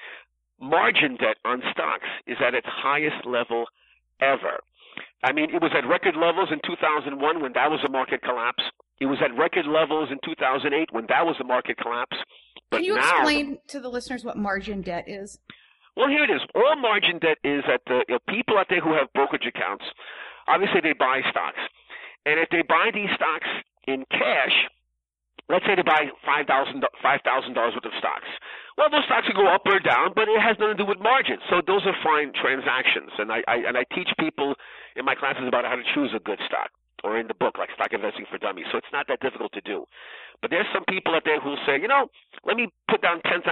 Margin debt on stocks is at its highest level ever. I mean, it was at record levels in 2001 when that was a market collapse. It was at record levels in 2008 when that was a market collapse. But Can you now, explain to the listeners what margin debt is? Well, here it is. All margin debt is that people out there who have brokerage accounts, obviously they buy stocks. And if they buy these stocks in cash, let's say they buy $5,000 worth of stocks. Well, those stocks can go up or down, but it has nothing to do with margin. So those are fine transactions. And I teach people in my classes about how to choose a good stock, or in the book, like Stock Investing for Dummies. So it's not that difficult to do. But there's some people out there who say, you know, let me put down $10,000,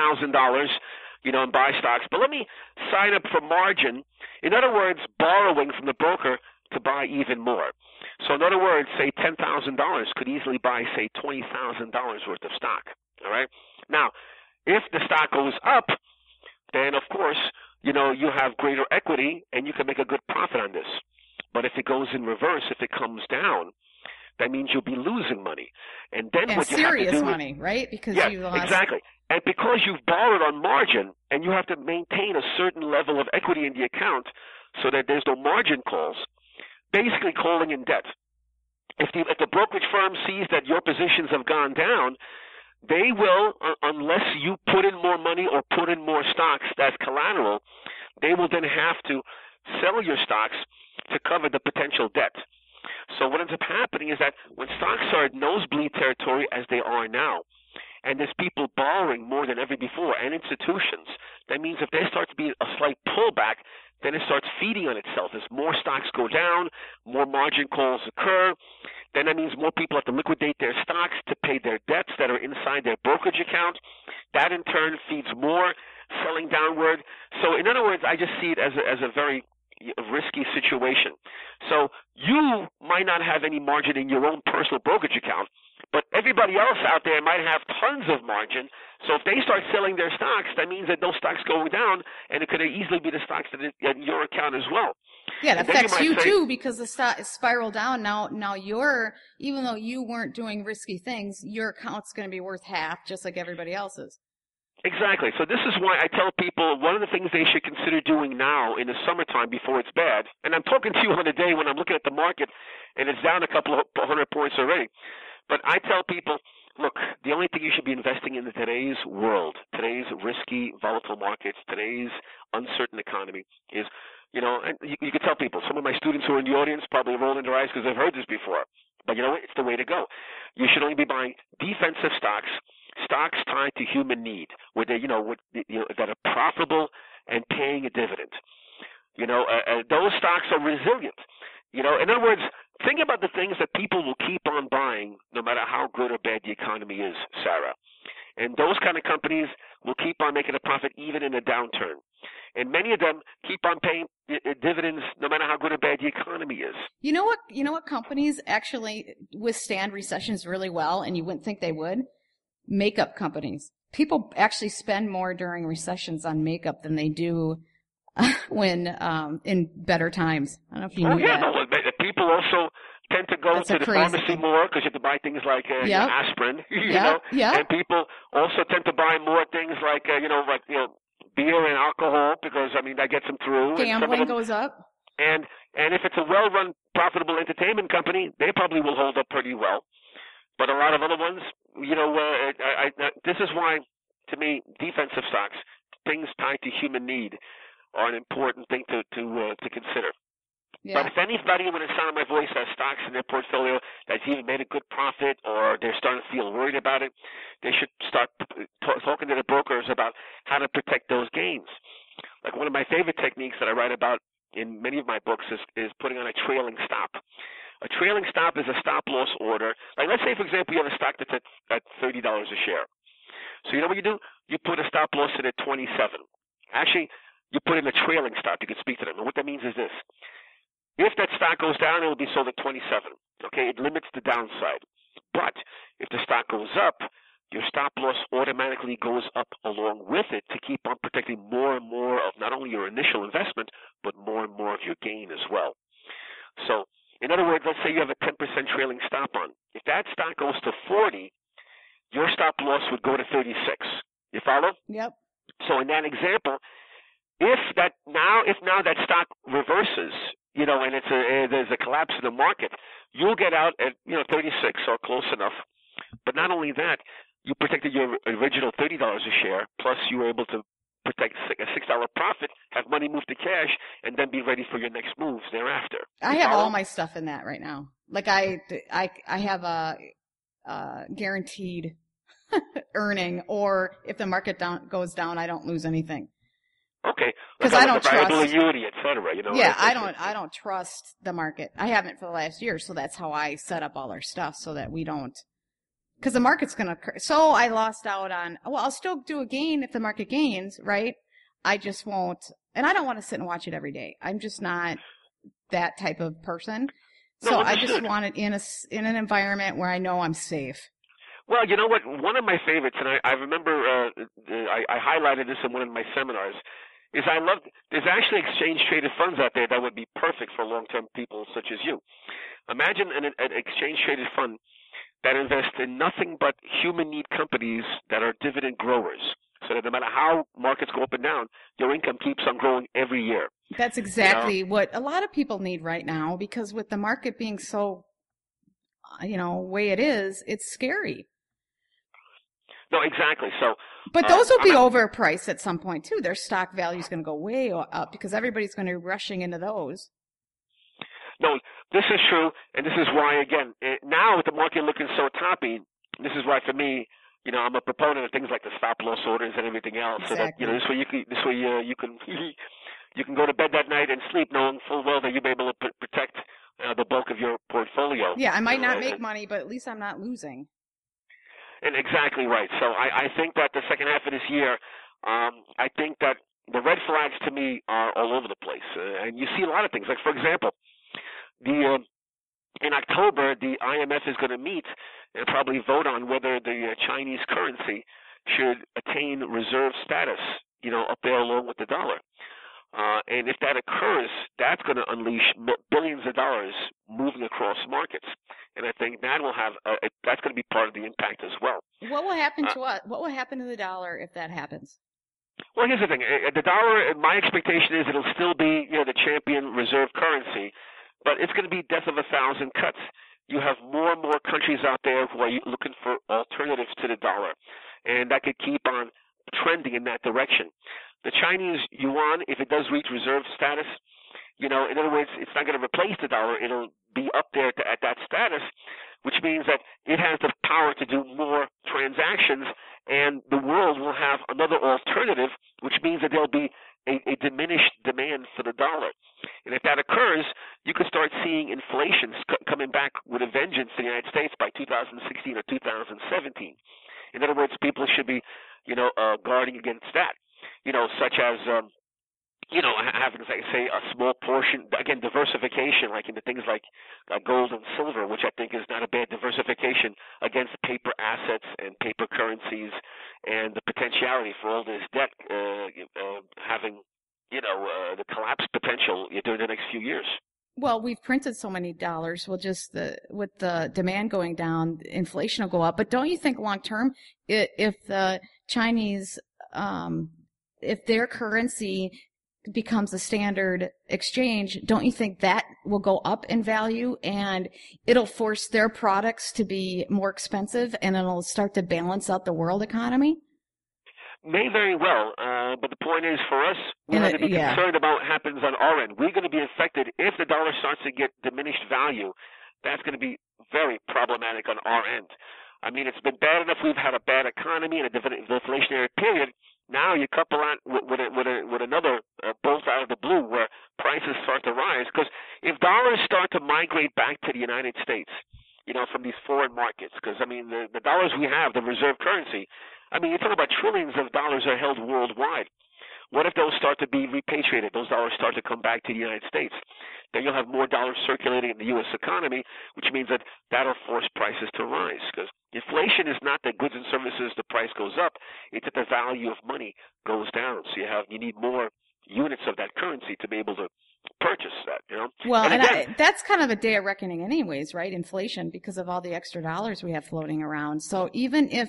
you know, and buy stocks, but let me sign up for margin. In other words, borrowing from the broker to buy even more. So in other words, say $10,000 could easily buy, say, $20,000 worth of stock. All right. Now, if the stock goes up, then of course, you know, you have greater equity and you can make a good profit on this. But if it goes in reverse, if it comes down, that means you'll be losing money. And then what you have to do, serious money, right? Because yeah, you lost. Exactly. And because you've borrowed on margin and you have to maintain a certain level of equity in the account so that there's no margin calls, basically calling in debt. If the brokerage firm sees that your positions have gone down, they will, unless you put in more money or put in more stocks as collateral, they will then have to sell your stocks to cover the potential debt. So what ends up happening is that when stocks are at nosebleed territory, as they are now, and there's people borrowing more than ever before, and institutions, that means if there starts to be a slight pullback, then it starts feeding on itself. As more stocks go down, more margin calls occur, then that means more people have to liquidate their stocks to pay their debts that are inside their brokerage account. That in turn feeds more selling downward. So in other words, I just see it as a very risky situation. So you might not have any margin in your own personal brokerage account, but everybody else out there might have tons of margin. So if they start selling their stocks, that means that those stocks going down, and it could easily be the stocks that are in your account as well. Yeah, it affects you too because the stock is spiral down. Now you're, even though you weren't doing risky things, your account's going to be worth half, just like everybody else's. Exactly. So this is why I tell people one of the things they should consider doing now in the summertime before it's bad, and I'm talking to you on a day when I'm looking at the market and it's down a couple of 100 points already, but I tell people, look, the only thing you should be investing in today's world, today's risky, volatile markets, today's uncertain economy is, you know, and you can tell people, some of my students who are in the audience probably are rolling their eyes because they've heard this before, but you know what? It's the way to go. You should only be buying defensive stocks, stocks tied to human need, where they, that are profitable and paying a dividend. Those stocks are resilient. In other words, think about the things that people will keep on buying no matter how good or bad the economy is, Sarah. And those kind of companies will keep on making a profit even in a downturn. And many of them keep on paying dividends no matter how good or bad the economy is. You know what companies actually withstand recessions really well, and you wouldn't think they would? Makeup companies. People actually spend more during recessions on makeup than they do when in better times. I don't know if you knew that. No, people also tend to go to the pharmacy more because you have to buy things like aspirin, and people also tend to buy more things like beer and alcohol because that gets them through. Gambling goes up. And if it's a well-run, profitable entertainment company, they probably will hold up pretty well. But a lot of other ones, this is why, to me, defensive stocks, things tied to human need, are an important thing to consider. Yeah. But if anybody, when it's sound of my voice, has stocks in their portfolio that's even made a good profit, or they're starting to feel worried about it, they should start talking to the brokers about how to protect those gains. Like one of my favorite techniques that I write about in many of my books is putting on a trailing stop. A trailing stop is a stop loss order. Like let's say, for example, you have a stock that's at $30 a share. So you know what you do? You put a stop loss in at 27. Actually, you put in a trailing stop. You can speak to them. And what that means is this. If that stock goes down, it will be sold at 27. Okay, it limits the downside. But if the stock goes up, your stop loss automatically goes up along with it to keep on protecting more and more of not only your initial investment, but more and more of your gain as well. So, in other words, let's say you have a 10% trailing stop on. If that stock goes to 40, your stop loss would go to 36. You follow? Yep. So in that example, if now that stock reverses, you know, and there's a collapse in the market, you'll get out at 36 or close enough. But not only that, you protected your original $30 a share, plus you were able to protect a $6 profit, have money move to cash, and then be ready for your next moves thereafter. I have all my stuff in that right now. Like I have a guaranteed earning, or if the market goes down, I don't lose anything. Okay, because I don't trust annuity, et cetera. Yeah, I don't trust the market. I haven't for the last year, so that's how I set up all our stuff so that we don't. Because the market's going to. So I lost out on. Well, I'll still do a gain if the market gains, right? I just won't, and I don't want to sit and watch it every day. I'm just not that type of person. So I just want it in an environment where I know I'm safe. Well, you know what? One of my favorites, and I remember I highlighted this in one of my seminars, is there's actually exchange-traded funds out there that would be perfect for long-term people such as you. Imagine an exchange-traded fund that invests in nothing but human need companies that are dividend growers, so that no matter how markets go up and down, your income keeps on growing every year. That's exactly what a lot of people need right now, because with the market being so, way it is, it's scary. No, exactly. So, but those will be overpriced at some point too. Their stock value is going to go way up because everybody's going to be rushing into those. No, this is true, and this is why, again, now with the market looking so toppy, this is why for me, I'm a proponent of things like the stop loss orders and everything else. Exactly. So that this way you can go to bed that night and sleep knowing full well that you'll be able to protect the bulk of your portfolio. Yeah, I might not make money, but at least I'm not losing. And exactly right. So I think that the second half of this year, I think that the red flags to me are all over the place. And you see a lot of things. Like, for example, in October, the IMF is going to meet and probably vote on whether the Chinese currency should attain reserve status, up there along with the dollar. And if that occurs, that's going to unleash billions of dollars moving across markets. And I think that will have that's going to be part of the impact as well. What will happen to us? What will happen to the dollar if that happens? Well, here's the thing: the dollar. My expectation is it'll still be, the champion reserve currency, but it's going to be death of a thousand cuts. You have more and more countries out there who are looking for alternatives to the dollar, and that could keep on trending in that direction. The Chinese yuan, if it does reach reserve status, in other words, it's not going to replace the dollar. It'll be up there at that status, which means that it has the power to do more transactions, and the world will have another alternative, which means that there'll be a diminished demand for the dollar. And if that occurs, you could start seeing inflation coming back with a vengeance in the United States by 2016 or 2017. In other words, people should be, guarding against that, such as, having, say, a small portion, again, diversification, like into things like gold and silver, which I think is not a bad diversification against paper assets and paper currencies, and the potentiality for all this debt having, the collapse potential during the next few years. Well, we've printed so many dollars. Well, just with the demand going down, inflation will go up. But don't you think long term, if the Chinese, if their currency becomes a standard exchange, don't you think that will go up in value and it'll force their products to be more expensive and it'll start to balance out the world economy? May very well, but the point is, for us, we have to be concerned about what happens on our end. We're going to be affected if the dollar starts to get diminished value. That's going to be very problematic on our end. I mean, it's been bad enough we've had a bad economy and a deflationary period. Now you couple that with another bolt out of the blue where prices start to rise. Because if dollars start to migrate back to the United States, from these foreign markets, because, I mean, the dollars we have, the reserve currency, I mean, you're talking about trillions of dollars are held worldwide. What if those start to be repatriated? Those dollars start to come back to the United States. Then you'll have more dollars circulating in the U.S. economy, which means that that'll force prices to rise. Because inflation is not that goods and services, the price goes up. It's that the value of money goes down. So you need more units of that currency to be able to purchase that, Well, and that's kind of a day of reckoning anyways, right? Inflation, because of all the extra dollars we have floating around. So even if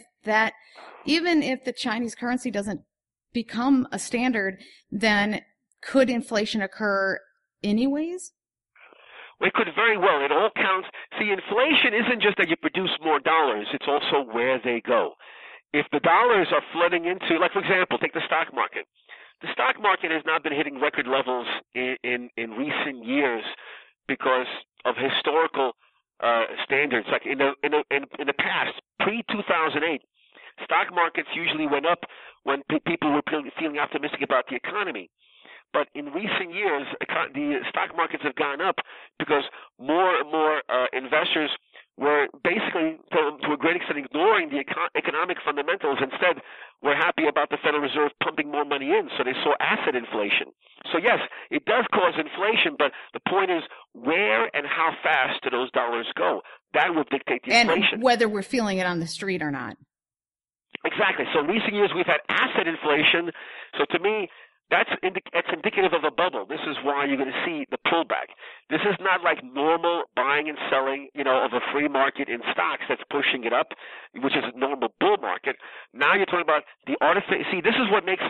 the Chinese currency doesn't become a standard, then could inflation occur anyways? Well, it could very well. It all counts. See, inflation isn't just that you produce more dollars. It's also where they go. If the dollars are flooding into, like, for example, take the stock market. The stock market has not been hitting record levels in recent years because of historical standards. Like in the past, pre-2008, stock markets usually went up when people were feeling optimistic about the economy. But in recent years, the stock markets have gone up because more and more investors were basically, to a great extent, ignoring the economic fundamentals. Instead, we're happy about the Federal Reserve pumping more money in, so they saw asset inflation. So yes, it does cause inflation, but the point is where and how fast do those dollars go? That will dictate the inflation. And whether we're feeling it on the street or not. Exactly. So in recent years, we've had asset inflation. So to me, that's indicative of a bubble. This is why you're going to see the pullback. This is not like normal buying and selling, of a free market in stocks that's pushing it up, which is a normal bull market. Now you're talking about the artificial. See, this is what makes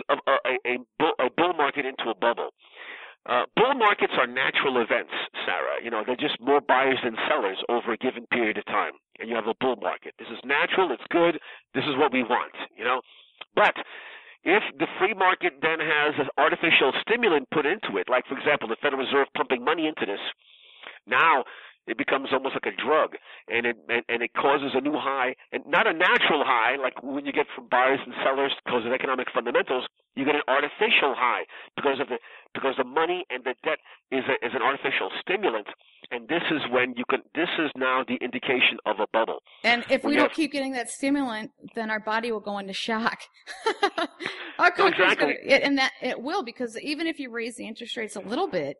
a bull market into a bubble. Bull markets are natural events, Sarah. They're just more buyers than sellers over a given period of time. And you have a bull market. This is natural. It's good. This is what we want, But if the free market then has an artificial stimulant put into it, like, for example, the Federal Reserve pumping money into this, now it becomes almost like a drug, and it causes a new high, and not a natural high like when you get from buyers and sellers because of economic fundamentals. You get an artificial high because the money and the debt is an artificial stimulant, and this is this is now the indication of a bubble. And if we don't keep getting that stimulant, then our body will go into shock. Exactly. And that it will, because even if you raise the interest rates a little bit,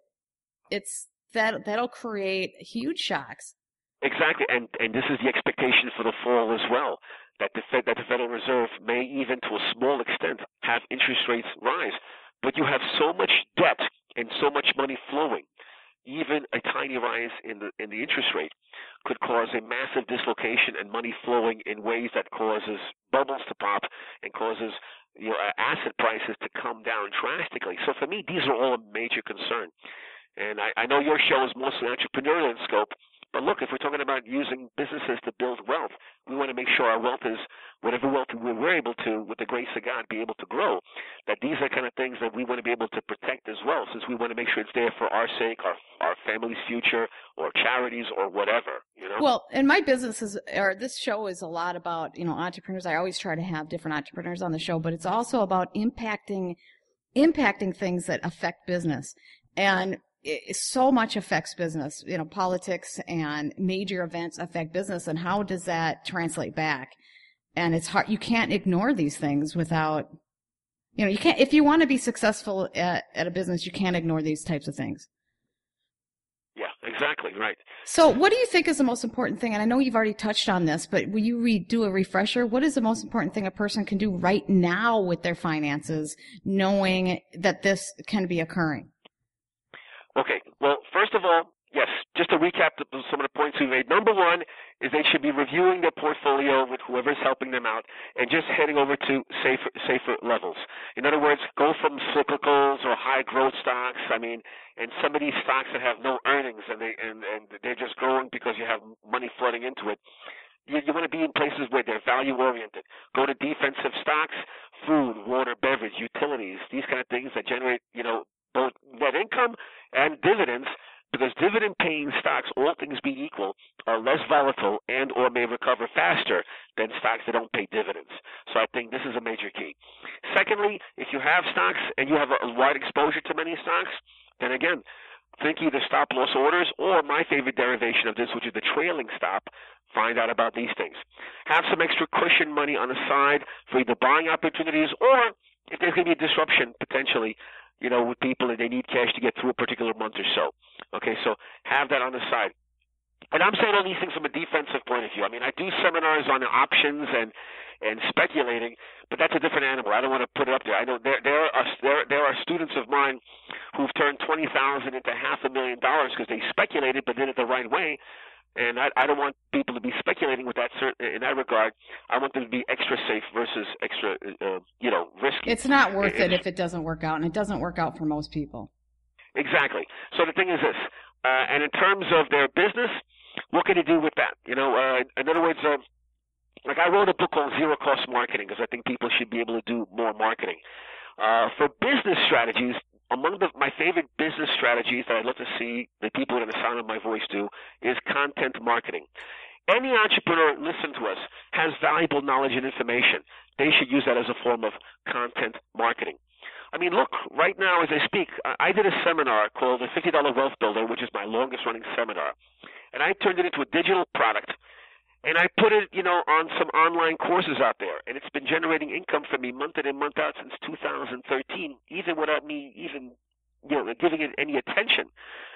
that'll create huge shocks. Exactly, and this is the expectation for the fall as well, that the Federal Reserve may, even to a small extent, have interest rates rise. But you have so much debt and so much money flowing, even a tiny rise in the interest rate could cause a massive dislocation and money flowing in ways that causes bubbles to pop and causes asset prices to come down drastically. So for me, these are all a major concern. And I know your show is mostly entrepreneurial in scope, but look, if we're talking about using businesses to build wealth, we want to make sure our wealth is, whatever wealth we're able to, with the grace of God, be able to grow, that these are kind of things that we want to be able to protect as well, since we want to make sure it's there for our sake, our family's future, or charities, or whatever, Well, and my this show is a lot about, entrepreneurs. I always try to have different entrepreneurs on the show, but it's also about impacting things that affect business. And so much affects business, politics and major events affect business, and how does that translate back? And it's hard. You can't ignore these things without, you can't, if you want to be successful at a business, you can't ignore these types of things. Yeah, exactly. Right. So what do you think is the most important thing? And I know you've already touched on this, but will you do a refresher? What is the most important thing a person can do right now with their finances, knowing that this can be occurring? Okay. Well, first of all, yes, just to recap some of the points we made. Number one is they should be reviewing their portfolio with whoever's helping them out and just heading over to safer levels. In other words, go from cyclicals or high growth stocks. And some of these stocks that have no earnings and they're just growing because you have money flooding into it. You want to be in places where they're value-oriented. Go to defensive stocks, food, water, beverage, utilities, these kind of things that generate, both net income and dividends, because dividend-paying stocks, all things being equal, are less volatile and or may recover faster than stocks that don't pay dividends. So I think this is a major key. Secondly, if you have stocks and you have a wide exposure to many stocks, then again, think either stop-loss orders or my favorite derivation of this, which is the trailing stop. Find out about these things. Have some extra cushion money on the side for either buying opportunities or if there's going to be a disruption potentially, with people and they need cash to get through a particular month or so. Okay, so have that on the side. And I'm saying all these things from a defensive point of view. I mean, I do seminars on options and speculating, but that's a different animal. I don't want to put it up there. I know there are students of mine who've turned $20,000 into $500,000 because they speculated but did it the right way. And I don't want people to be speculating with that in that regard. I want them to be extra safe versus extra, risky. It's not worth it if it doesn't work out, and it doesn't work out for most people. Exactly. So the thing is this, and in terms of their business, what can you do with that? In other words, like I wrote a book called Zero Cost Marketing because I think people should be able to do more marketing. For business strategies, among my favorite business strategies that I'd love to see the people in the sound of my voice do is content marketing. Any entrepreneur listening to us has valuable knowledge and information. They should use that as a form of content marketing. I mean, look, right now as I speak, I did a seminar called the $50 Wealth Builder, which is my longest running seminar. And I turned it into a digital product. And I put it, on some online courses out there. And it's been generating income for me month in and month out since 2013, even without me even, giving it any attention.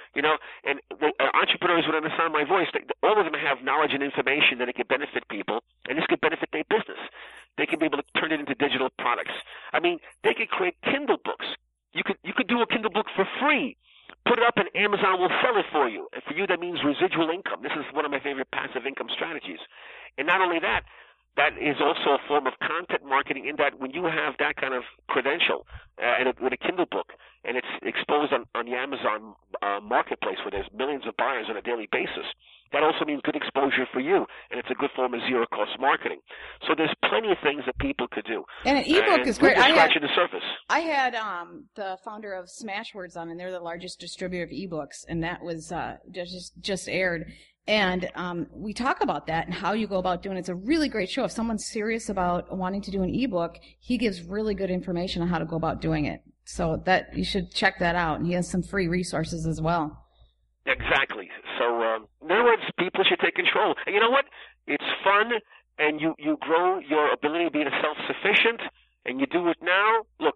And the entrepreneurs would understand my voice. All of them have knowledge and information that it could benefit people, and this could benefit their business. They could be able to turn it into digital products. I mean, they could create Kindle books. You could do a Kindle book for free. Put it up and Amazon will sell it for you. And for you, that means residual income. This is one of my favorite passive income strategies. And not only that, that is also a form of content marketing in that when you have that kind of credential with a Kindle book and it's exposed on the Amazon marketplace where there's millions of buyers on a daily basis, that also means good exposure for you, and it's a good form of zero-cost marketing. So there's plenty of things that people could do. And an ebook is great. Scratching the surface. I had the founder of Smashwords on, and they're the largest distributor of ebooks, and that was just aired. And we talk about that and how you go about doing it. It's a really great show. If someone's serious about wanting to do an ebook, he gives really good information on how to go about doing it. So that you should check that out. And he has some free resources as well. Exactly. So, in other words, people should take control. And you know what? It's fun, and you grow your ability to be self-sufficient, and you do it now. Look,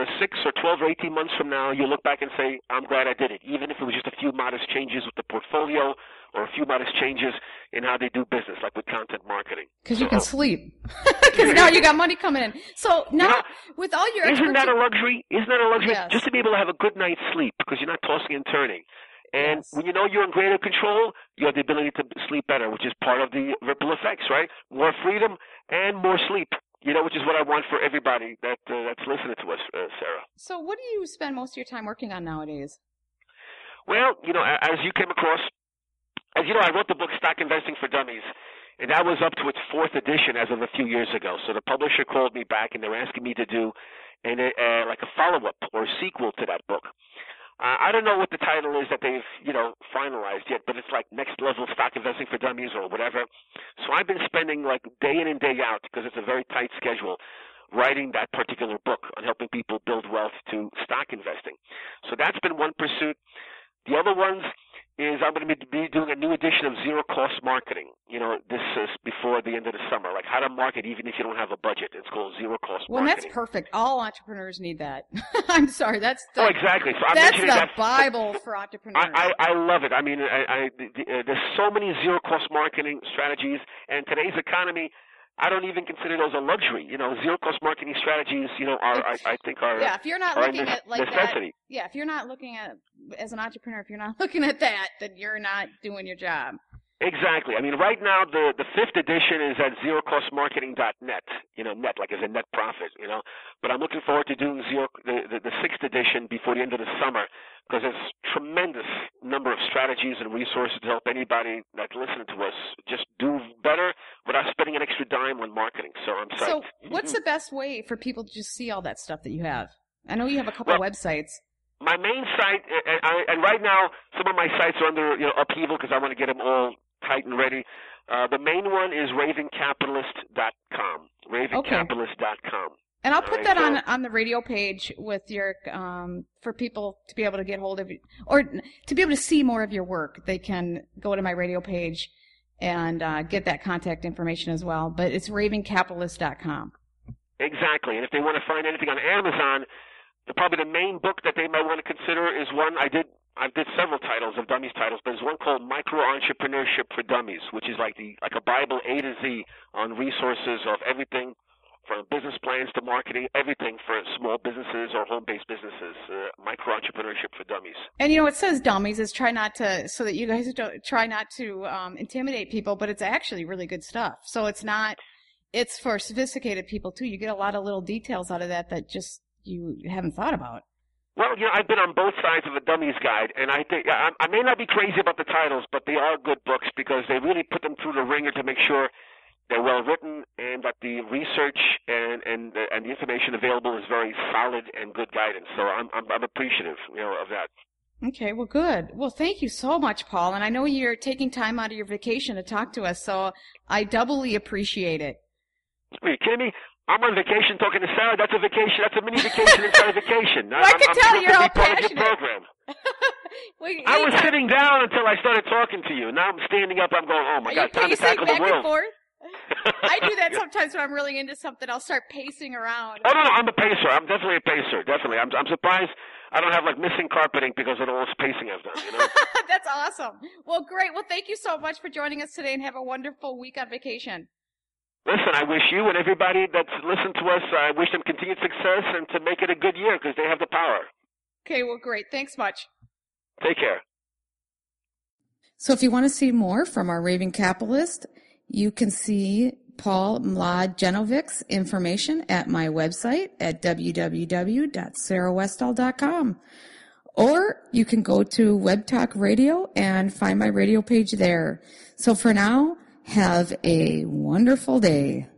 6 or 12 or 18 months from now, you look back and say, I'm glad I did it, even if it was just a few modest changes with the portfolio or a few modest changes in how they do business, like with content marketing. Because you can sleep. Because now you got money coming in. So now, with all your Isn't that a luxury? Yes. Just to be able to have a good night's sleep because you're not tossing and turning. And when you know you're in greater control, you have the ability to sleep better, which is part of the ripple effects, right? More freedom and more sleep, which is what I want for everybody that's listening to us, Sarah. So what do you spend most of your time working on nowadays? Well, as you came across, as you know, I wrote the book Stock Investing for Dummies, and that was up to its 4th edition as of a few years ago. So the publisher called me back, and they were asking me to do like a follow-up or a sequel to that book. I don't know what the title is that they've, finalized yet, but it's like Next Level Stock Investing for Dummies or whatever. So I've been spending like day in and day out, because it's a very tight schedule, writing that particular book on helping people build wealth to stock investing. So that's been one pursuit. The other ones is I'm going to be doing a new edition of Zero Cost Marketing. This is before the end of the summer, like how to market even if you don't have a budget. It's called Zero Cost Marketing. Well, that's perfect. All entrepreneurs need that. I'm sorry. That's exactly. So that's the Bible for entrepreneurs. I love it. I mean, there's so many zero cost marketing strategies, and today's economy, I don't even consider those a luxury. Zero cost marketing strategies, I think are if you're not looking at like necessity. That, if you're not looking at as an entrepreneur, if you're not looking at that, then you're not doing your job. Exactly. I mean, right now the 5th edition is at zerocostmarketing.net. Net like as a net profit. But I'm looking forward to doing the 6th edition before the end of the summer, because there's tremendous number of strategies and resources to help anybody that's listening to us just do better without spending an extra dime on marketing. So I'm psyched. So what's the best way for people to just see all that stuff that you have? I know you have a couple of websites. My main site, and right now some of my sites are under upheaval because I want to get them all tight and ready. The main one is ravencapitalist.com. Ravencapitalist.com. And I'll put that on the radio page with your for people to be able to get hold of you, or to be able to see more of your work. They can go to my radio page and get that contact information as well. But it's ravencapitalist.com. Exactly. And if they want to find anything on Amazon, probably the main book that they might want to consider is one I did several titles of dummies titles, but there's one called Micro Entrepreneurship for Dummies, which is like a Bible A to Z on resources of everything from business plans to marketing, everything for small businesses or home-based businesses. Micro Entrepreneurship for Dummies. And it says dummies is so that you guys don't try not to intimidate people, but it's actually really good stuff. So it's for sophisticated people too. You get a lot of little details out of that just you haven't thought about. Well, I've been on both sides of the dummies guide, and I think I may not be crazy about the titles, but they are good books because they really put them through the ringer to make sure they're well written and that the research and the information available is very solid and good guidance. So I'm appreciative, of that. Okay, well, good. Well, thank you so much, Paul. And I know you're taking time out of your vacation to talk to us, so I doubly appreciate it. Are you kidding me? I'm on vacation talking to Sarah. That's a vacation. That's a mini vacation inside a vacation. I can tell you're all passionate. Program. I was sitting down until I started talking to you. Now I'm standing up. I'm going, oh, my God, time to tackle the world. I do that sometimes when I'm really into something. I'll start pacing around. Oh, no, I'm a pacer. I'm definitely a pacer. Definitely. I'm surprised I don't have, missing carpeting because of all this pacing I've done, That's awesome. Well, great. Well, thank you so much for joining us today, and have a wonderful week on vacation. Listen, I wish you and everybody that's listened to us, I wish them continued success and to make it a good year because they have the power. Okay, well, great. Thanks much. Take care. So if you want to see more from our Raving Capitalist, you can see Paul Mlodjenovic's information at my website at www.sarahwestall.com. Or you can go to Web Talk Radio and find my radio page there. So for now, have a wonderful day.